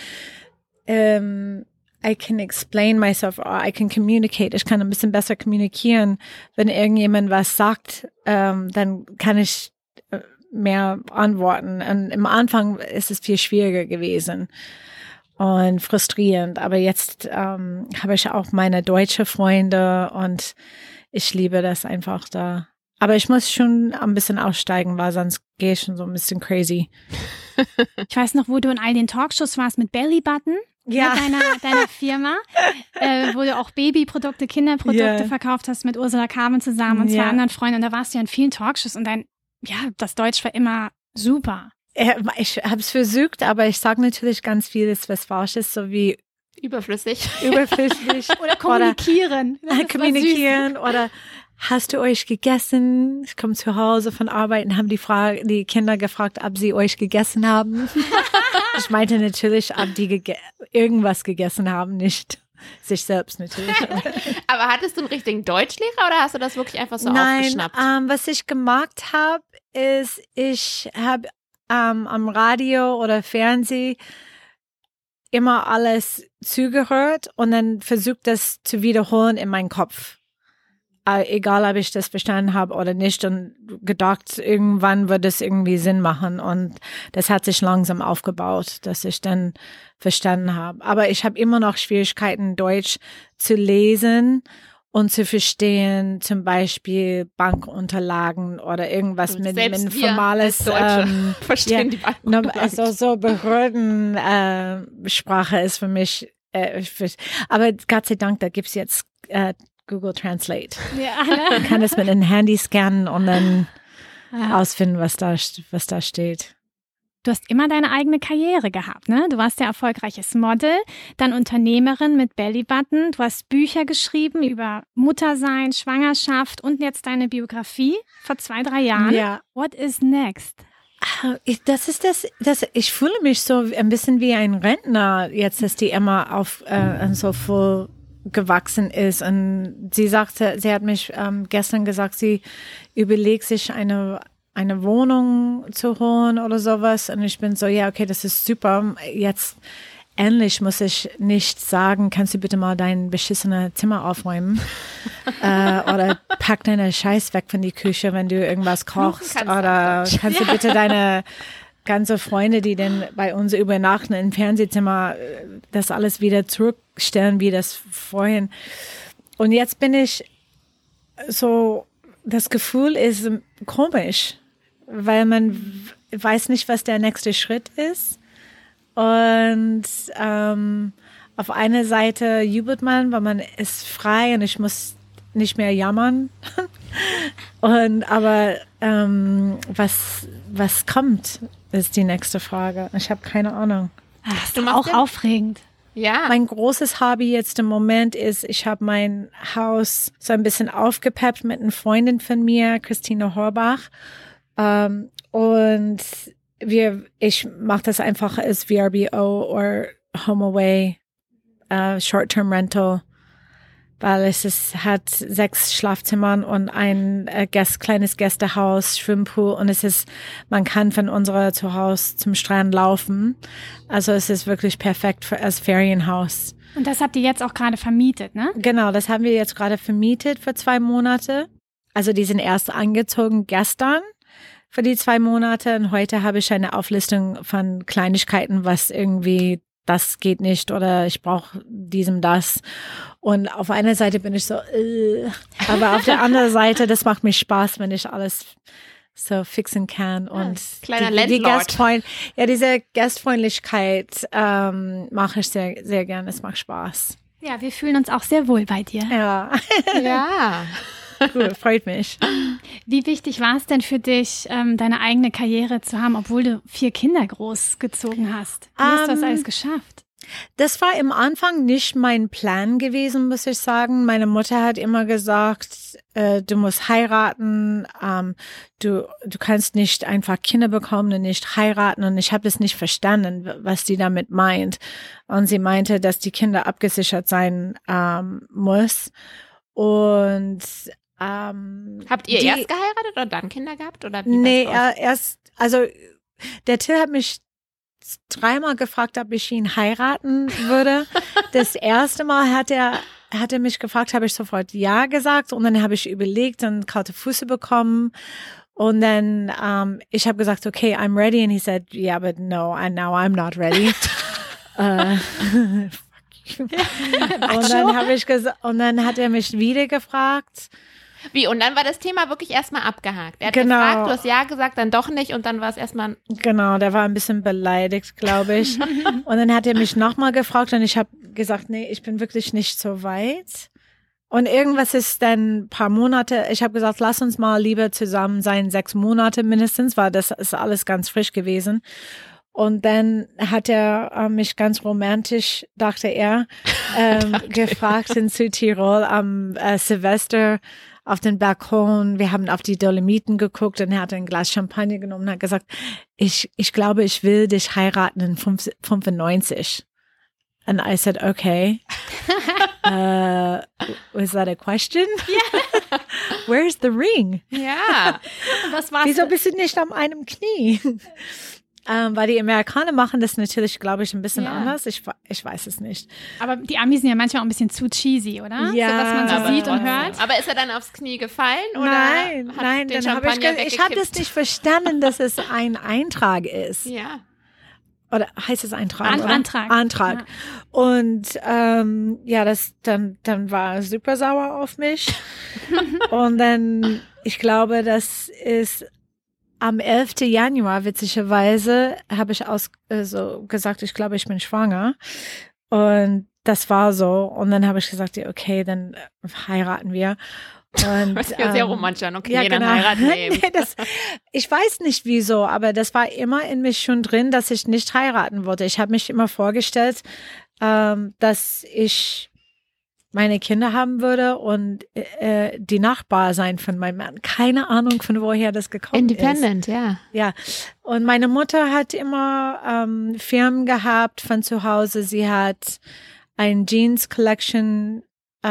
I can explain myself or I can communicate. Ich kann ein bisschen besser kommunizieren. Wenn irgendjemand was sagt, dann kann ich mehr antworten. Und im Anfang ist es viel schwieriger gewesen und frustrierend. Aber jetzt habe ich auch meine deutsche Freunde und ich liebe das einfach da. Aber ich muss schon ein bisschen aussteigen, weil sonst gehe ich schon so ein bisschen crazy. Ich weiß noch, wo du in all den Talkshows warst mit Bellybutton. Ja. Deiner Firma, wo du auch Babyprodukte, Kinderprodukte verkauft hast mit Ursula Carmen zusammen und zwei anderen Freunden. Und da warst du ja in vielen Talkshows und das Deutsch war immer super. Ich habe es versucht, aber ich sage natürlich ganz vieles, was falsch ist, so wie Überflüssig. überflüssig. Oder kommunizieren. Kommunizieren oder hast du euch gegessen? Ich komme zu Hause von Arbeit und haben die Kinder gefragt, ob sie euch gegessen haben. Ich meinte natürlich, ob die irgendwas gegessen haben, nicht sich selbst natürlich. Aber hattest du einen richtigen Deutschlehrer oder hast du das wirklich einfach so aufgeschnappt? Nein, was ich gemacht habe, ist, ich habe am Radio oder Fernsehen immer alles zugehört und dann versucht, das zu wiederholen in meinem Kopf. Egal, ob ich das verstanden habe oder nicht, und gedacht, irgendwann wird es irgendwie Sinn machen, und das hat sich langsam aufgebaut, dass ich dann verstanden habe. Aber ich habe immer noch Schwierigkeiten, Deutsch zu lesen und zu verstehen, zum Beispiel Bankunterlagen oder irgendwas mit formales verstehen die Bankunterlagen. Also so Behördensprache ist für mich, aber Gott sei Dank, da gibt's jetzt Google Translate. Ja. Man kann es mit einem Handy scannen und dann ausfinden, was da steht. Du hast immer deine eigene Karriere gehabt, ne? Du warst ja erfolgreiches Model, dann Unternehmerin mit Bellybutton. Du hast Bücher geschrieben über Muttersein, Schwangerschaft und jetzt deine Biografie vor 2-3 Jahren. Ja. What is next? Ich fühle mich so ein bisschen wie ein Rentner jetzt, dass die Emma so voll gewachsen ist, und sie hat mich gestern gesagt, sie überlegt sich eine Wohnung zu holen oder sowas, und ich bin so, ja, okay, das ist super, jetzt endlich muss ich nicht sagen, kannst du bitte mal dein beschissenes Zimmer aufräumen oder pack deine Scheiß weg von die Küche, wenn du irgendwas kochst, oder kannst du bitte deine ganze Freunde, die denn bei uns übernachten im Fernsehzimmer, das alles wieder zurückstellen, wie das vorhin. Und jetzt bin ich so, das Gefühl ist komisch, weil man weiß nicht, was der nächste Schritt ist. Und auf einer Seite jubelt man, weil man ist frei und ich muss nicht mehr jammern. Aber was kommt, ist die nächste Frage. Ich habe keine Ahnung. Das ist auch aufregend. Ja. Mein großes Hobby jetzt im Moment ist, ich habe mein Haus so ein bisschen aufgepeppt mit einer Freundin von mir, Christine Horbach. Und ich mache das einfach als VRBO oder HomeAway, Short-Term Rental, weil es hat 6 Schlafzimmern und ein kleines Gästehaus, Schwimmpool, und man kann von unserer Zuhause zum Strand laufen. Also es ist wirklich perfekt als Ferienhaus. Und das habt ihr jetzt auch gerade vermietet, ne? Genau, das haben wir jetzt gerade vermietet für 2 Monate. Also die sind erst angezogen gestern für die 2 Monate, und heute habe ich eine Auflistung von Kleinigkeiten, was irgendwie, das geht nicht oder ich brauche das. Und auf einer Seite bin ich so, aber auf der anderen Seite, das macht mir Spaß, wenn ich alles so fixen kann. Und kleiner Landlord. Diese Gastfreundlichkeit mache ich sehr, sehr gerne. Es macht Spaß. Ja, wir fühlen uns auch sehr wohl bei dir. Ja. Ja. Cool, freut mich. Wie wichtig war es denn für dich, deine eigene Karriere zu haben, obwohl du 4 Kinder großgezogen hast? Wie hast du das alles geschafft? Das war im Anfang nicht mein Plan gewesen, muss ich sagen. Meine Mutter hat immer gesagt, du musst heiraten, du kannst nicht einfach Kinder bekommen und nicht heiraten. Und ich habe das nicht verstanden, was die damit meint. Und sie meinte, dass die Kinder abgesichert sein muss. Und habt ihr erst geheiratet oder dann Kinder gehabt? Oder wie nee, erst, also der Till hat mich 3-mal gefragt, ob ich ihn heiraten würde. Das erste Mal hat er mich gefragt, habe ich sofort ja gesagt, und dann habe ich überlegt und kalte Füße bekommen, und dann ich habe gesagt, okay, I'm ready, and he said, yeah, but no, and now I'm not ready. Und dann hat er mich wieder gefragt. Wie? Und dann war das Thema wirklich erstmal abgehakt. Er hat Genau. gefragt, du hast ja gesagt, dann doch nicht, und dann war es erstmal. Genau, der war ein bisschen beleidigt, glaube ich. Und dann hat er mich nochmal gefragt, und ich habe gesagt, nee, ich bin wirklich nicht so weit. Und irgendwas ist dann ein paar Monate, ich habe gesagt, lass uns mal lieber zusammen sein, 6 Monate mindestens, weil das ist alles ganz frisch gewesen. Und dann hat er mich ganz romantisch, dachte er, gefragt in Südtirol am Silvester auf den Balkon. Wir haben auf die Dolomiten geguckt und er hat ein Glas Champagner genommen und hat gesagt, ich glaube, ich will dich heiraten in 95. And I said, okay. Was that a question? Yeah. Where's the ring? Ja. Was war's? Wieso bist du nicht am einem Knie? Weil die Amerikaner machen das natürlich, glaube ich, ein bisschen anders. Ich weiß es nicht. Aber die Amis sind ja manchmal auch ein bisschen zu cheesy, oder? Ja, so, was man so sieht und hört. Aber ist er dann aufs Knie gefallen? Oder Nein, dann habe ich habe das nicht verstanden, dass es ein Eintrag ist. Ja. Oder heißt es Eintrag? Antrag. Ja. Und dann war er super sauer auf mich. Und dann, ich glaube, das ist am 11. Januar, witzigerweise, habe ich gesagt, ich glaube, ich bin schwanger. Und das war so. Und dann habe ich gesagt, okay, dann heiraten wir. Und, das ist ja sehr romantisch an. Okay, ja, dann genau. heiraten wir eben. Ich weiß nicht wieso, aber das war immer in mich schon drin, dass ich nicht heiraten wollte. Ich habe mich immer vorgestellt, dass ich meine Kinder haben würde und die Nachbar sein von meinem Mann. Keine Ahnung, von woher das gekommen Independent, ist. ja. Ja, und meine Mutter hat immer Firmen gehabt von zu Hause. Sie hat ein Jeans Collection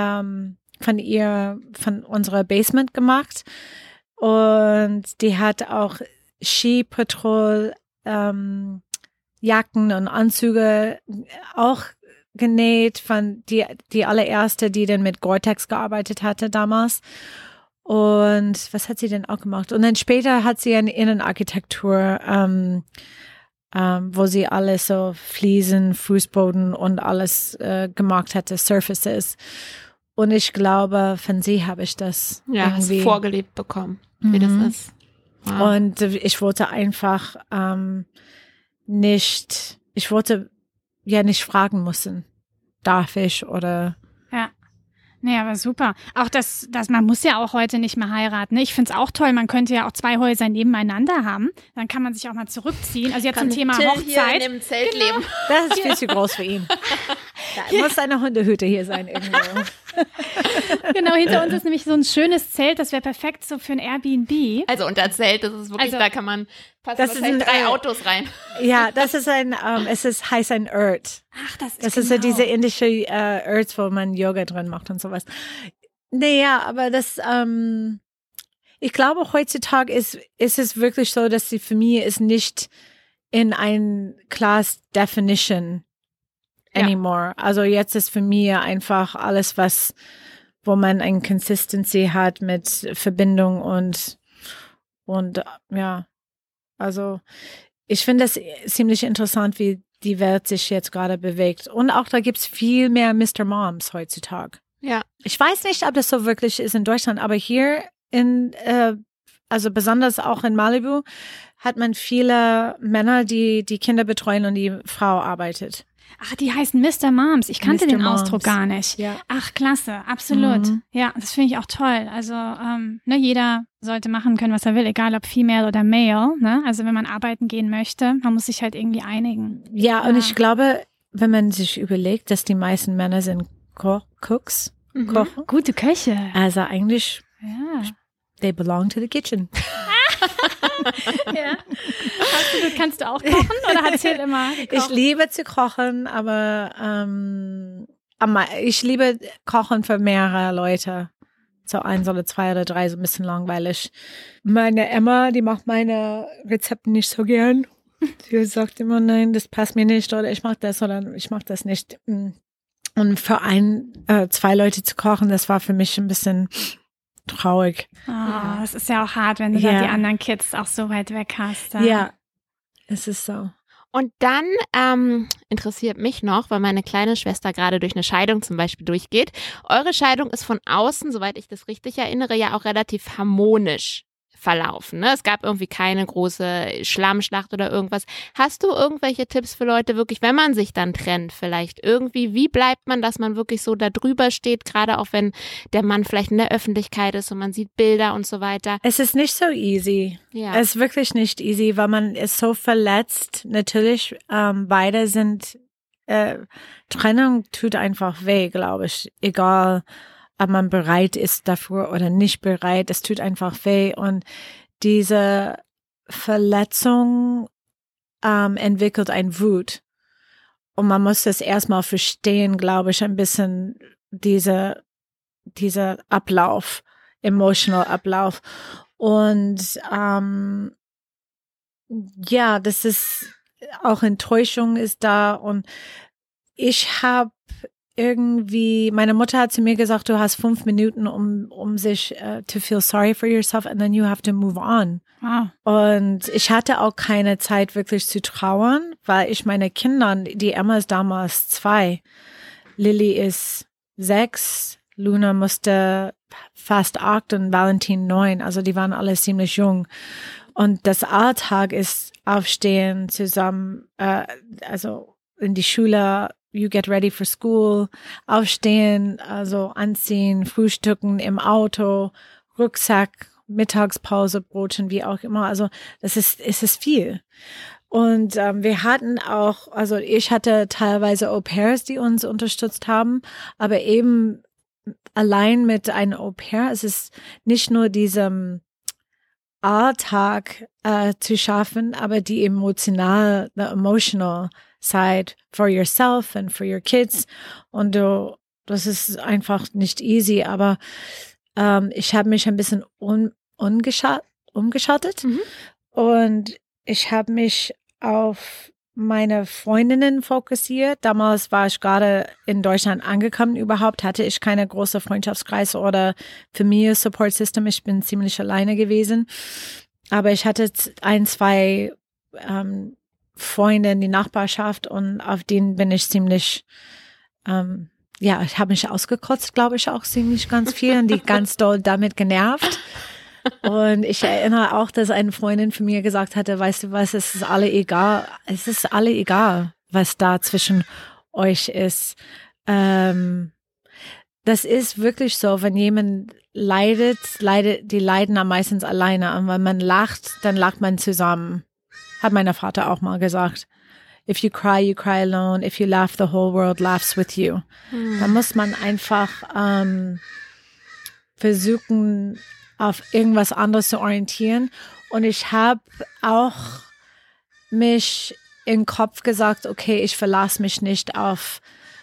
von unserer Basement gemacht und die hat auch Ski Patrol Jacken und Anzüge auch genäht von die allererste, die dann mit Gore-Tex gearbeitet hatte damals. Und was hat sie denn auch gemacht? Und dann später hat sie eine Innenarchitektur, wo sie alles so Fliesen, Fußboden und alles gemacht hatte, Surfaces. Und ich glaube, von sie habe ich das irgendwie vorgelebt bekommen, wie das ist. Wow. Und ich wollte einfach nicht fragen müssen, darf ich oder. Ja. Nee, aber super. Auch das man muss ja auch heute nicht mehr heiraten. Ne? Ich finde es auch toll, man könnte ja auch 2 Häuser nebeneinander haben. Dann kann man sich auch mal zurückziehen. Also jetzt zum Thema Till Hochzeit. Hier in dem Zelt leben. Das ist viel zu groß für ihn. Da muss eine Hundehütte hier sein irgendwo. Genau, hinter uns ist nämlich so ein schönes Zelt, das wäre perfekt so für ein Airbnb. Also unter Zelt, das ist wirklich, da kann man passen wahrscheinlich 3 Autos rein. Ja, das ist heißt ein Urt. Ach, das ist so diese indische Urts, wo man Yoga drin macht und sowas. Naja, aber das, ich glaube, heutzutage ist es wirklich so, dass die Familie ist nicht in ein Class Definition anymore. Also jetzt ist Familie einfach alles, wo man eine Consistency hat mit Verbindung und ja, also ich finde das ziemlich interessant, wie die Welt sich jetzt gerade bewegt. Und auch da gibt es viel mehr Mr. Moms heutzutage. Ja. Ich weiß nicht, ob das so wirklich ist in Deutschland, aber hier also besonders auch in Malibu, hat man viele Männer, die Kinder betreuen und die Frau arbeitet. Ach, die heißen Mr. Moms. Ich kannte den Ausdruck gar nicht. Ja. Ach, klasse. Absolut. Ja, das finde ich auch toll. Also, jeder sollte machen können, was er will, egal ob female oder male. Ne? Also, wenn man arbeiten gehen möchte, man muss sich halt irgendwie einigen. Ja, und ich glaube, wenn man sich überlegt, dass die meisten Männer sind Cooks, kochen. Gute Köche. Also eigentlich, they belong to the kitchen. Ja. Kannst du auch kochen oder hat Till immer gekocht? Ich liebe zu kochen, aber ich liebe Kochen für mehrere Leute. So 1 oder 2 oder 3, so ein bisschen langweilig. Meine Emma, die macht meine Rezepte nicht so gern. Sie sagt immer, nein, das passt mir nicht oder ich mache das nicht. Und für 2 Leute zu kochen, das war für mich ein bisschen traurig. Oh, das ist ja auch hart, wenn du dann die anderen Kids auch so weit weg hast. Ja, es ist so. Und dann interessiert mich noch, weil meine kleine Schwester gerade durch eine Scheidung zum Beispiel durchgeht. Eure Scheidung ist von außen, soweit ich das richtig erinnere, ja auch relativ harmonisch verlaufen. Ne? Es gab irgendwie keine große Schlammschlacht oder irgendwas. Hast du irgendwelche Tipps für Leute wirklich, wenn man sich dann trennt vielleicht irgendwie, wie bleibt man, dass man wirklich so da drüber steht, gerade auch wenn der Mann vielleicht in der Öffentlichkeit ist und man sieht Bilder und so weiter? Es ist nicht so easy. Ja. Es ist wirklich nicht easy, weil man ist so verletzt. Natürlich, beide sind, Trennung tut einfach weh, glaube ich. Egal, ob man bereit ist dafür oder nicht bereit, es tut einfach weh. Und diese Verletzung entwickelt ein Wut. Und man muss das erstmal verstehen, glaube ich, ein bisschen dieser Ablauf, emotional Ablauf. Und ja, das ist auch Enttäuschung ist da. Und ich habe irgendwie, meine Mutter hat zu mir gesagt, du hast 5 Minuten, um sich to feel sorry for yourself and then you have to move on. Wow. Und ich hatte auch keine Zeit wirklich zu trauern, weil ich meine Kinder, die Emma ist damals 2, Lilly ist 6, Luna musste fast 8 und Valentin 9, also die waren alle ziemlich jung. Und das Alltag ist aufstehen zusammen, also in die Schule, you get ready for school, aufstehen, also anziehen, frühstücken im Auto, Rucksack, Mittagspause, Brotchen, wie auch immer. Also es ist viel. Und wir hatten auch, also ich hatte teilweise Au-pairs, die uns unterstützt haben, aber eben allein mit einem Au-pair, es ist nicht nur diesem Alltag zu schaffen, aber die emotional side for yourself and for your kids. Und das ist einfach nicht easy, aber ich habe mich ein bisschen umgeschattet und ich habe mich auf meine Freundinnen fokussiert. Damals war ich gerade in Deutschland angekommen. Überhaupt hatte ich keine große Freundschaftskreis oder Familie-Support-System. Ich bin ziemlich alleine gewesen. Aber ich hatte 1, 2 Freunde in die Nachbarschaft und auf denen bin ich ziemlich, ja, ich habe mich ausgekotzt, glaube ich, auch ziemlich ganz viel und die ganz doll damit genervt. Und ich erinnere auch, dass eine Freundin von mir gesagt hatte, weißt du was, es ist alle egal, was da zwischen euch ist. Das ist wirklich so, wenn jemand die leiden am meisten alleine. Und wenn man lacht, dann lacht man zusammen. Hat mein Vater auch mal gesagt. If you cry alone. If you laugh, the whole world laughs with you. Da muss man einfach versuchen, auf irgendwas anderes zu orientieren. Und ich habe auch mich im Kopf gesagt, okay, ich verlasse mich nicht auf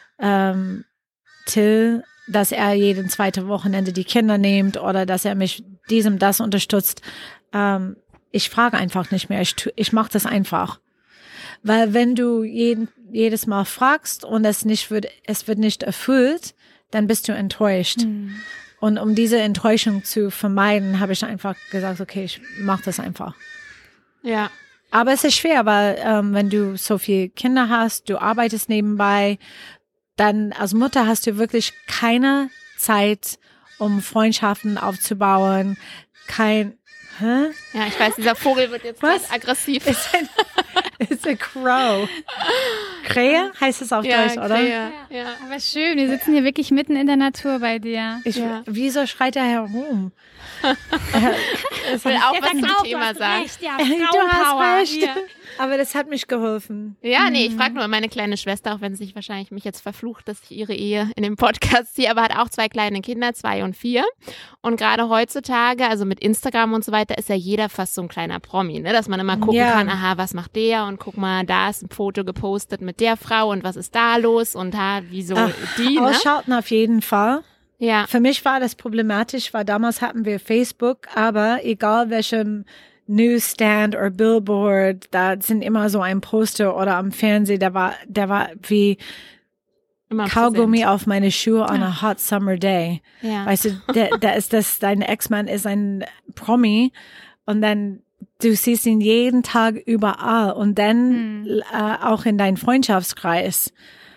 Till, dass er jeden 2. Wochenende die Kinder nimmt oder dass er mich das unterstützt. Ich frage einfach nicht mehr. Ich mache das einfach. Weil wenn du jedes Mal fragst und es wird nicht erfüllt, dann bist du enttäuscht. Und um diese Enttäuschung zu vermeiden, habe ich einfach gesagt, okay, ich mache das einfach. Ja. Aber es ist schwer, weil wenn du so viele Kinder hast, du arbeitest nebenbei, dann als Mutter hast du wirklich keine Zeit, um Freundschaften aufzubauen. Ja, ich weiß, dieser Vogel wird jetzt ganz aggressiv. It's a crow. Krähe heißt es auf Deutsch, oder? Krähe. Ja. Aber schön, wir sitzen hier wirklich mitten in der Natur bei dir. Wieso schreit er herum? Ich will auch was zum Thema sagen. Recht, ja, Du hast recht. Hier. Aber das hat mich geholfen. Ja, nee, ich frage nur meine kleine Schwester, auch wenn sie sich wahrscheinlich mich jetzt verflucht, dass ich ihre Ehe in dem Podcast ziehe, aber hat auch 2 kleine Kinder, 2 und 4. Und gerade heutzutage, also mit Instagram und so weiter, ist ja jeder fast so ein kleiner Promi, ne? Dass man immer gucken kann, aha, was macht der? Und guck mal, da ist ein Foto gepostet mit der Frau und was ist da los? Und wieso die, ne? Ausschalten auf jeden Fall. Ja. Für mich war das problematisch, weil damals hatten wir Facebook, aber egal welchem Newsstand oder Billboard, da sind immer so ein Poster oder am Fernsehen, der war wie immer Kaugummi präsent auf meine Schuhe on a hot summer day. Ja. Weißt du, dein Ex-Mann ist ein Promi und dann du siehst ihn jeden Tag überall und dann auch in deinem Freundschaftskreis.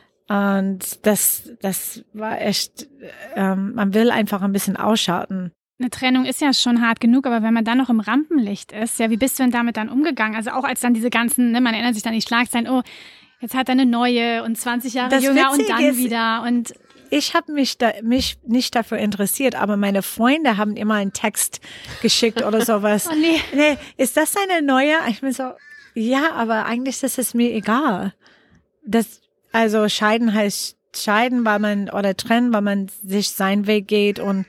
Und das war echt, man will einfach ein bisschen ausschalten. eine Trennung ist ja schon hart genug, aber wenn man dann noch im Rampenlicht ist, ja, wie bist du denn damit dann umgegangen? Also auch als dann diese ganzen, ne, man erinnert sich dann die Schlagzeilen, oh, jetzt hat er eine neue und 20 Jahre Das jünger und Witzige dann ist, wieder und ich habe mich nicht dafür interessiert, aber meine Freunde haben immer einen Text geschickt oder sowas. Oh nee. Nee, ist das eine neue? Ich bin so, ja, aber eigentlich ist es mir egal. Also scheiden heißt scheiden, oder trennen, weil man sich seinen Weg geht und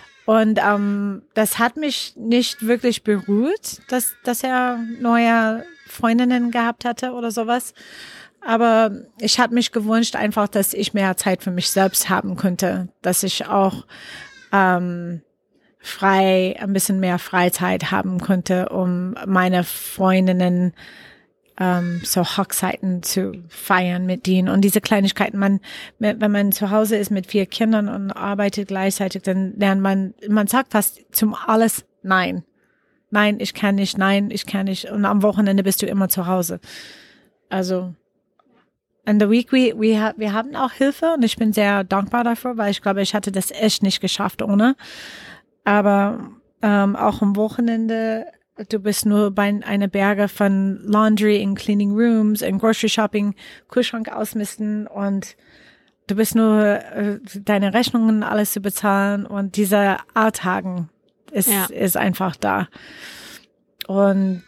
das hat mich nicht wirklich berührt, dass er neue Freundinnen gehabt hatte oder sowas. Aber ich habe mich gewünscht einfach, dass ich mehr Zeit für mich selbst haben könnte, dass ich auch ein bisschen mehr Freizeit haben könnte, um meine Freundinnen so Hochzeiten zu feiern mit denen. Und diese Kleinigkeiten, wenn man zu Hause ist mit 4 Kindern und arbeitet gleichzeitig, dann lernt man sagt fast zum alles Nein. Nein, ich kann nicht, nein, ich kann nicht. Und am Wochenende bist du immer zu Hause. Also, in the week, wir haben auch Hilfe und ich bin sehr dankbar dafür, weil ich glaube, ich hatte das echt nicht geschafft ohne. Aber auch am Wochenende, du bist nur bei einer Berge von Laundry in Cleaning Rooms, in Grocery Shopping, Kühlschrank ausmisten und du bist nur deine Rechnungen alles zu bezahlen und dieser Alltagen ist einfach da. Und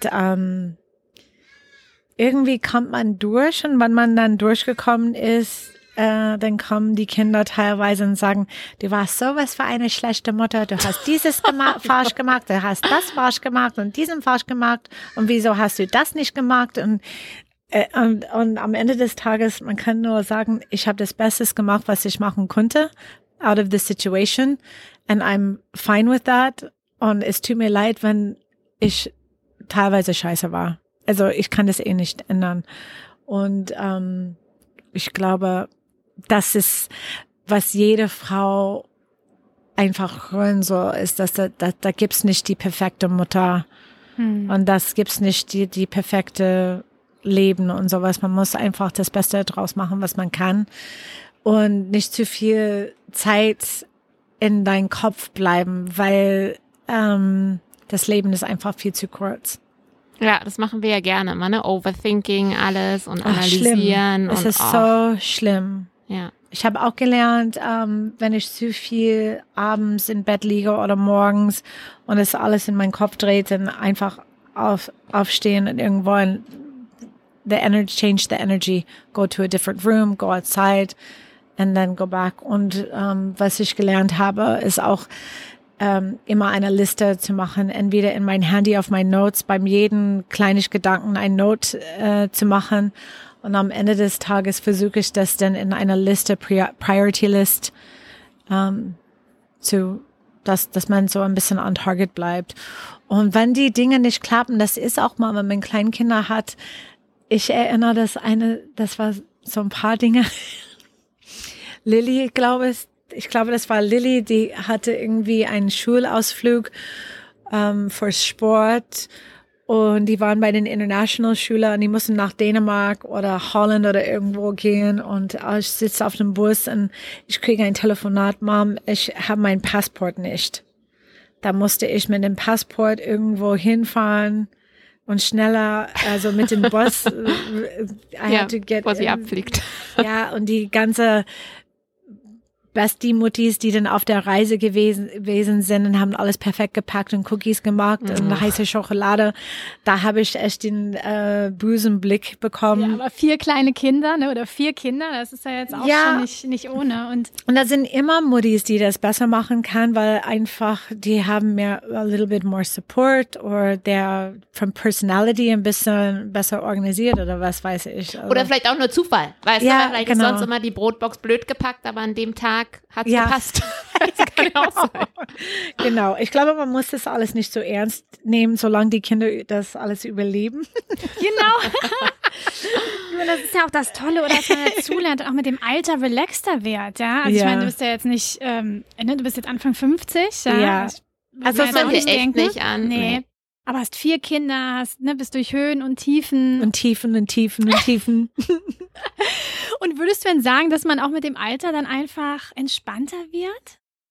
irgendwie kommt man durch und wenn man dann durchgekommen ist, dann kommen die Kinder teilweise und sagen, du warst sowas für eine schlechte Mutter, du hast dieses falsch gemacht, du hast das falsch gemacht und diesen falsch gemacht und wieso hast du das nicht gemacht und am Ende des Tages, man kann nur sagen, ich habe das Bestes gemacht, was ich machen konnte, out of the situation and I'm fine with that und es tut mir leid, wenn ich teilweise scheiße war. Also ich kann das nicht ändern und ich glaube, das ist, was jede Frau einfach hören soll, ist, dass da gibt's nicht die perfekte Mutter und das gibt's nicht die perfekte Leben und sowas. Man muss einfach das Beste draus machen, was man kann und nicht zu viel Zeit in deinem Kopf bleiben, weil das Leben ist einfach viel zu kurz. Ja, das machen wir ja gerne, ne? Overthinking alles und analysieren. Schlimm. Es ist so schlimm. Ja. Ich habe auch gelernt, wenn ich zu viel abends im Bett liege oder morgens und es alles in meinen Kopf dreht, dann einfach aufstehen und irgendwo change the energy, go to a different room, go outside and then go back. Und was ich gelernt habe, ist auch immer eine Liste zu machen, entweder in mein Handy auf mein Notes, beim jeden kleinen Gedanken ein Note zu machen. Und am Ende des Tages versuche ich das dann in einer Liste, Priority List, dass man so ein bisschen on target bleibt. Und wenn die Dinge nicht klappen, das ist auch mal, wenn man Kleinkinder hat. Ich erinnere, das war so ein paar Dinge. Lilly, ich glaube, das war Lilly, die hatte irgendwie einen Schulausflug für Sport und die waren bei den International-Schülern und die mussten nach Dänemark oder Holland oder irgendwo gehen und ich sitze auf dem Bus und ich kriege ein Telefonat, Mom, ich habe mein Passport nicht. Da musste ich mit dem Passport irgendwo hinfahren und schneller, also mit dem Bus. Bevor sie abfliegt. Ja, und die ganze die Muttis, die dann auf der Reise gewesen sind und haben alles perfekt gepackt und Cookies gemacht und heiße Schokolade. Da habe ich echt den bösen Blick bekommen. Ja, aber 4 kleine Kinder, ne, oder 4 Kinder, das ist ja jetzt auch schon nicht ohne. Und da sind immer Muttis, die das besser machen kann, weil einfach die haben a little bit more support oder der from personality ein bisschen besser organisiert oder was weiß ich. Also, oder vielleicht auch nur Zufall. Weißt du, vielleicht ist sonst immer die Brotbox blöd gepackt, aber an dem Tag hat es gepasst. Das kann auch sein. Genau. Ich glaube, man muss das alles nicht so ernst nehmen, solange die Kinder das alles überleben. Genau. Das ist ja auch das Tolle, oder dass man dazulernt und auch mit dem Alter relaxter wird, ja. Also ich meine, du bist ja jetzt nicht, du bist jetzt Anfang 50, ja. Also das fängt dir echt nicht an. Nee. Aber hast 4 Kinder, bist durch Höhen und Tiefen. Und Tiefen und Tiefen und Tiefen. Und würdest du denn sagen, dass man auch mit dem Alter dann einfach entspannter wird?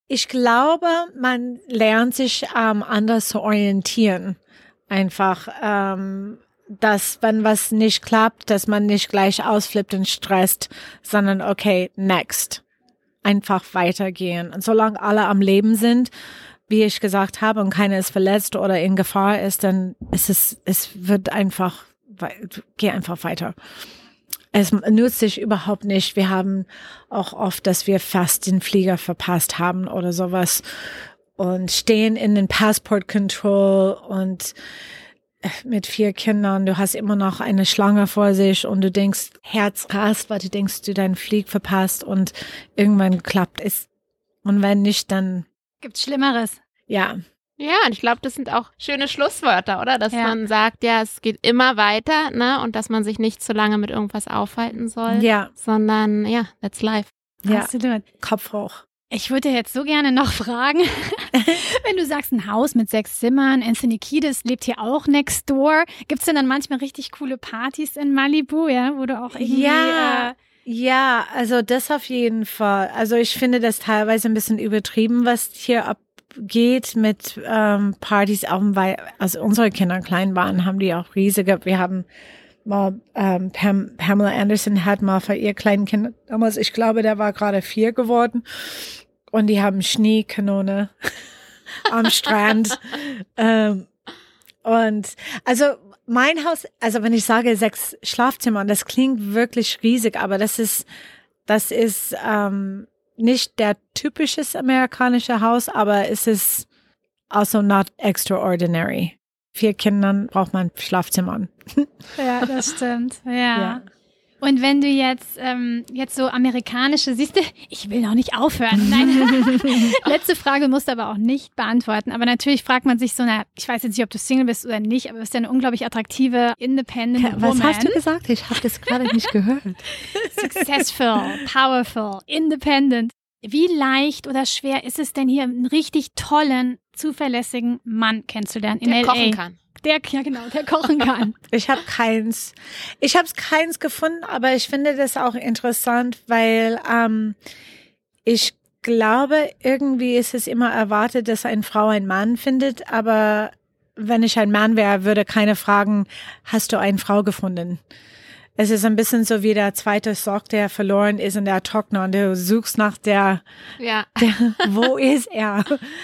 Ich glaube, man lernt sich anders zu orientieren. Einfach, dass wenn was nicht klappt, dass man nicht gleich ausflippt und stresst, sondern okay, next. Einfach weitergehen. Und solange alle am Leben sind, wie ich gesagt habe, und keiner ist verletzt oder in Gefahr ist, dann wird einfach, geh einfach weiter. Es nutzt sich überhaupt nicht. Wir haben auch oft, dass wir fast den Flieger verpasst haben oder sowas und stehen in den Passport Control und mit 4 Kindern, du hast immer noch eine Schlange vor sich und du denkst, Herz rast, weil du denkst, du deinen Flieg verpasst und irgendwann klappt es. Und wenn nicht, dann gibt's Schlimmeres. Ja. Ja, und ich glaube, das sind auch schöne Schlusswörter, oder? Dass man sagt, ja, es geht immer weiter, ne? Und dass man sich nicht zu lange mit irgendwas aufhalten soll. Ja. Sondern, ja, that's life. Ja. Absolut. Kopf hoch. Ich würde jetzt so gerne noch fragen, wenn du sagst, ein Haus mit 6 Zimmern, Anthony Kiedis lebt hier auch next door. Gibt's denn dann manchmal richtig coole Partys in Malibu, ja, wo du auch irgendwie... Ja, also das auf jeden Fall. Also ich finde das teilweise ein bisschen übertrieben, was hier abgeht mit Partys, auch weil als unsere Kinder klein waren, haben die auch riesige, wir haben mal, Pamela Anderson hat mal für ihr kleinen Kind damals, ich glaube, der war gerade 4 geworden und die haben Schneekanone am Strand. Und also mein Haus, also wenn ich sage 6 Schlafzimmer, das klingt wirklich riesig, aber das ist nicht der typische amerikanische Haus, aber es ist also not extraordinary. 4 Kindern braucht man Schlafzimmern. Ja, das stimmt. Ja. Und wenn du jetzt so amerikanische, siehst du, ich will noch nicht aufhören. Nein. Letzte Frage musst du aber auch nicht beantworten. Aber natürlich fragt man sich so, ich weiß jetzt nicht, ob du Single bist oder nicht, aber du bist ja eine unglaublich attraktive, independent Woman. Was hast du gesagt? Ich habe das gerade nicht gehört. Successful, powerful, independent. Wie leicht oder schwer ist es denn hier, einen richtig tollen, zuverlässigen Mann kennenzulernen in der LA? Kochen kann. Der kochen kann. Ich habe keins gefunden, aber ich finde das auch interessant, weil ich glaube, irgendwie ist es immer erwartet, dass eine Frau einen Mann findet, aber wenn ich ein Mann wäre, würde keiner fragen, hast du eine Frau gefunden? Es ist ein bisschen so wie der zweite Sock, der verloren ist in der Trockner und du suchst nach der wo ist er?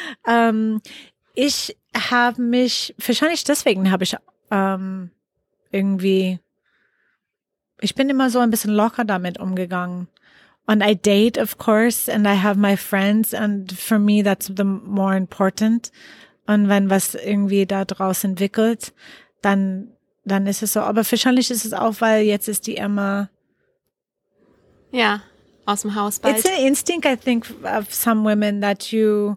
Ich habe mich, wahrscheinlich deswegen habe ich irgendwie, ich bin immer so ein bisschen locker damit umgegangen. Und I date, of course, and I have my friends, and for me that's the more important. Und wenn was irgendwie da draus entwickelt, dann ist es so. Aber wahrscheinlich ist es auch, weil jetzt ist die Emma aus dem Haus bald. It's an instinct, I think, of some women that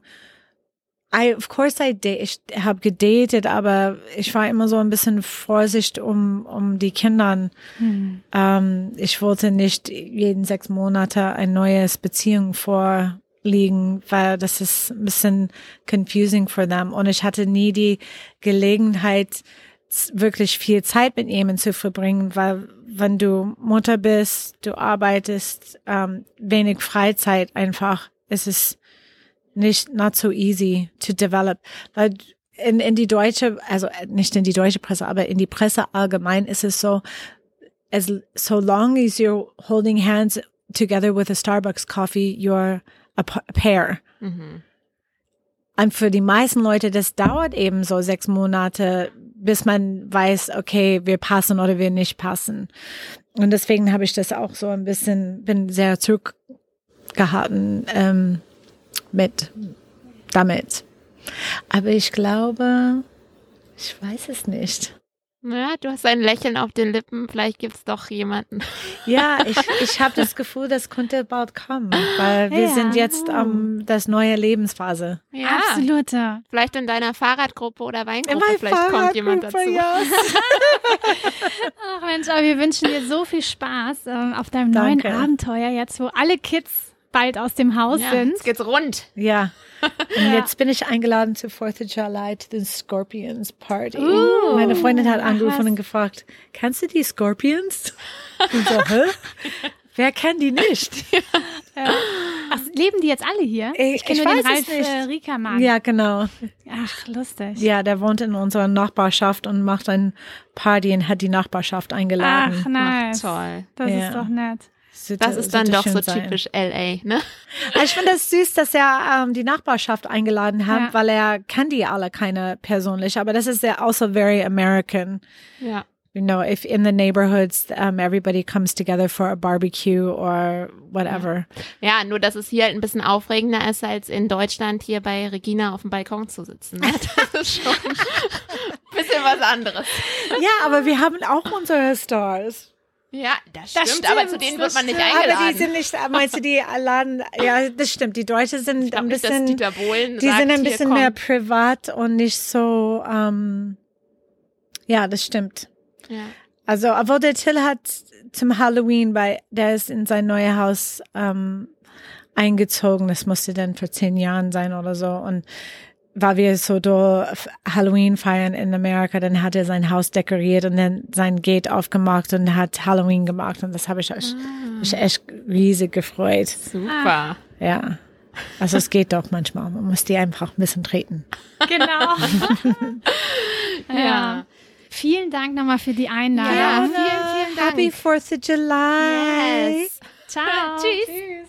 ich habe gedatet, aber ich war immer so ein bisschen Vorsicht um die Kindern. Ich wollte nicht jeden 6 Monate eine neue Beziehung vorliegen, weil das ist ein bisschen confusing for them. Und ich hatte nie die Gelegenheit, wirklich viel Zeit mit jemandem zu verbringen, weil wenn du Mutter bist, du arbeitest, wenig Freizeit einfach, es ist not so easy to develop. Weil in die deutsche, also nicht in die deutsche Presse, aber in die Presse allgemein ist es so, so long as you're holding hands together with a Starbucks coffee, you're a pair. Mhm. Und für die meisten Leute, das dauert eben so 6 Monate, bis man weiß, okay, wir passen oder wir nicht passen. Und deswegen habe ich das auch so ein bisschen, bin sehr zurückgehalten, damit. Aber ich glaube, ich weiß es nicht. Ja, du hast ein Lächeln auf den Lippen, vielleicht gibt's doch jemanden. Ja, ich habe das Gefühl, das könnte bald kommen, weil wir sind jetzt das neue Lebensphase. Ja, absolut. Vielleicht in deiner Fahrradgruppe oder Weingruppe, vielleicht kommt jemand dazu. Yes. Ach Mensch, aber wir wünschen dir so viel Spaß auf deinem neuen Abenteuer jetzt, wo alle Kids bald aus dem Haus sind. Jetzt geht's rund. Ja. Und jetzt bin ich eingeladen zu 4th of July, to the Scorpions Party. Meine Freundin hat angerufen und gefragt, kennst du die Scorpions? Und so, hä? Wer kennt die nicht? Ja. Ach, leben die jetzt alle hier? Ich kenne nur den weiß es Ralf nicht. Riekermann. Ja, genau. Ach, lustig. Ja, der wohnt in unserer Nachbarschaft und macht ein Party und hat die Nachbarschaft eingeladen. Ach, nice. Toll. Das Ja. ist doch nett. Das ist dann doch so schön sein. typisch LA, ne? Also ich finde das süß, dass er die Nachbarschaft eingeladen hat, Ja. weil er kennt die alle keine persönlich, aber das ist sehr also very American. Ja. You know, if in the neighborhoods everybody comes together for a barbecue or whatever. Ja, nur dass es hier halt ein bisschen aufregender ist, als in Deutschland hier bei Regina auf dem Balkon zu sitzen. Ne? Das ist schon ein bisschen was anderes. Ja, aber wir haben auch unsere Stars. Ja, das stimmt, aber zu denen wird man nicht Aber eingeladen. die sind nicht, meinst du, die laden, ja, das stimmt, die Deutschen sind Ich glaub ein nicht, dass bisschen, Dieter Bohlen die sagt, sind ein hier, bisschen komm. mehr privat und nicht so, ja, das stimmt. Ja. Also, obwohl der Till hat zum Halloween, weil der ist in sein neues Haus eingezogen, das musste dann vor 10 Jahren sein oder so, und weil wir so Halloween feiern in Amerika, dann hat er sein Haus dekoriert und dann sein Gate aufgemacht und hat Halloween gemacht und das habe ich mich echt riesig gefreut. Super. Ja, also es geht doch manchmal, man muss die einfach ein bisschen treten. Genau. Ja. Vielen Dank nochmal für die Einladung. Ja, vielen Dank. Happy 4th of July. Yes. Ciao. Tschüss.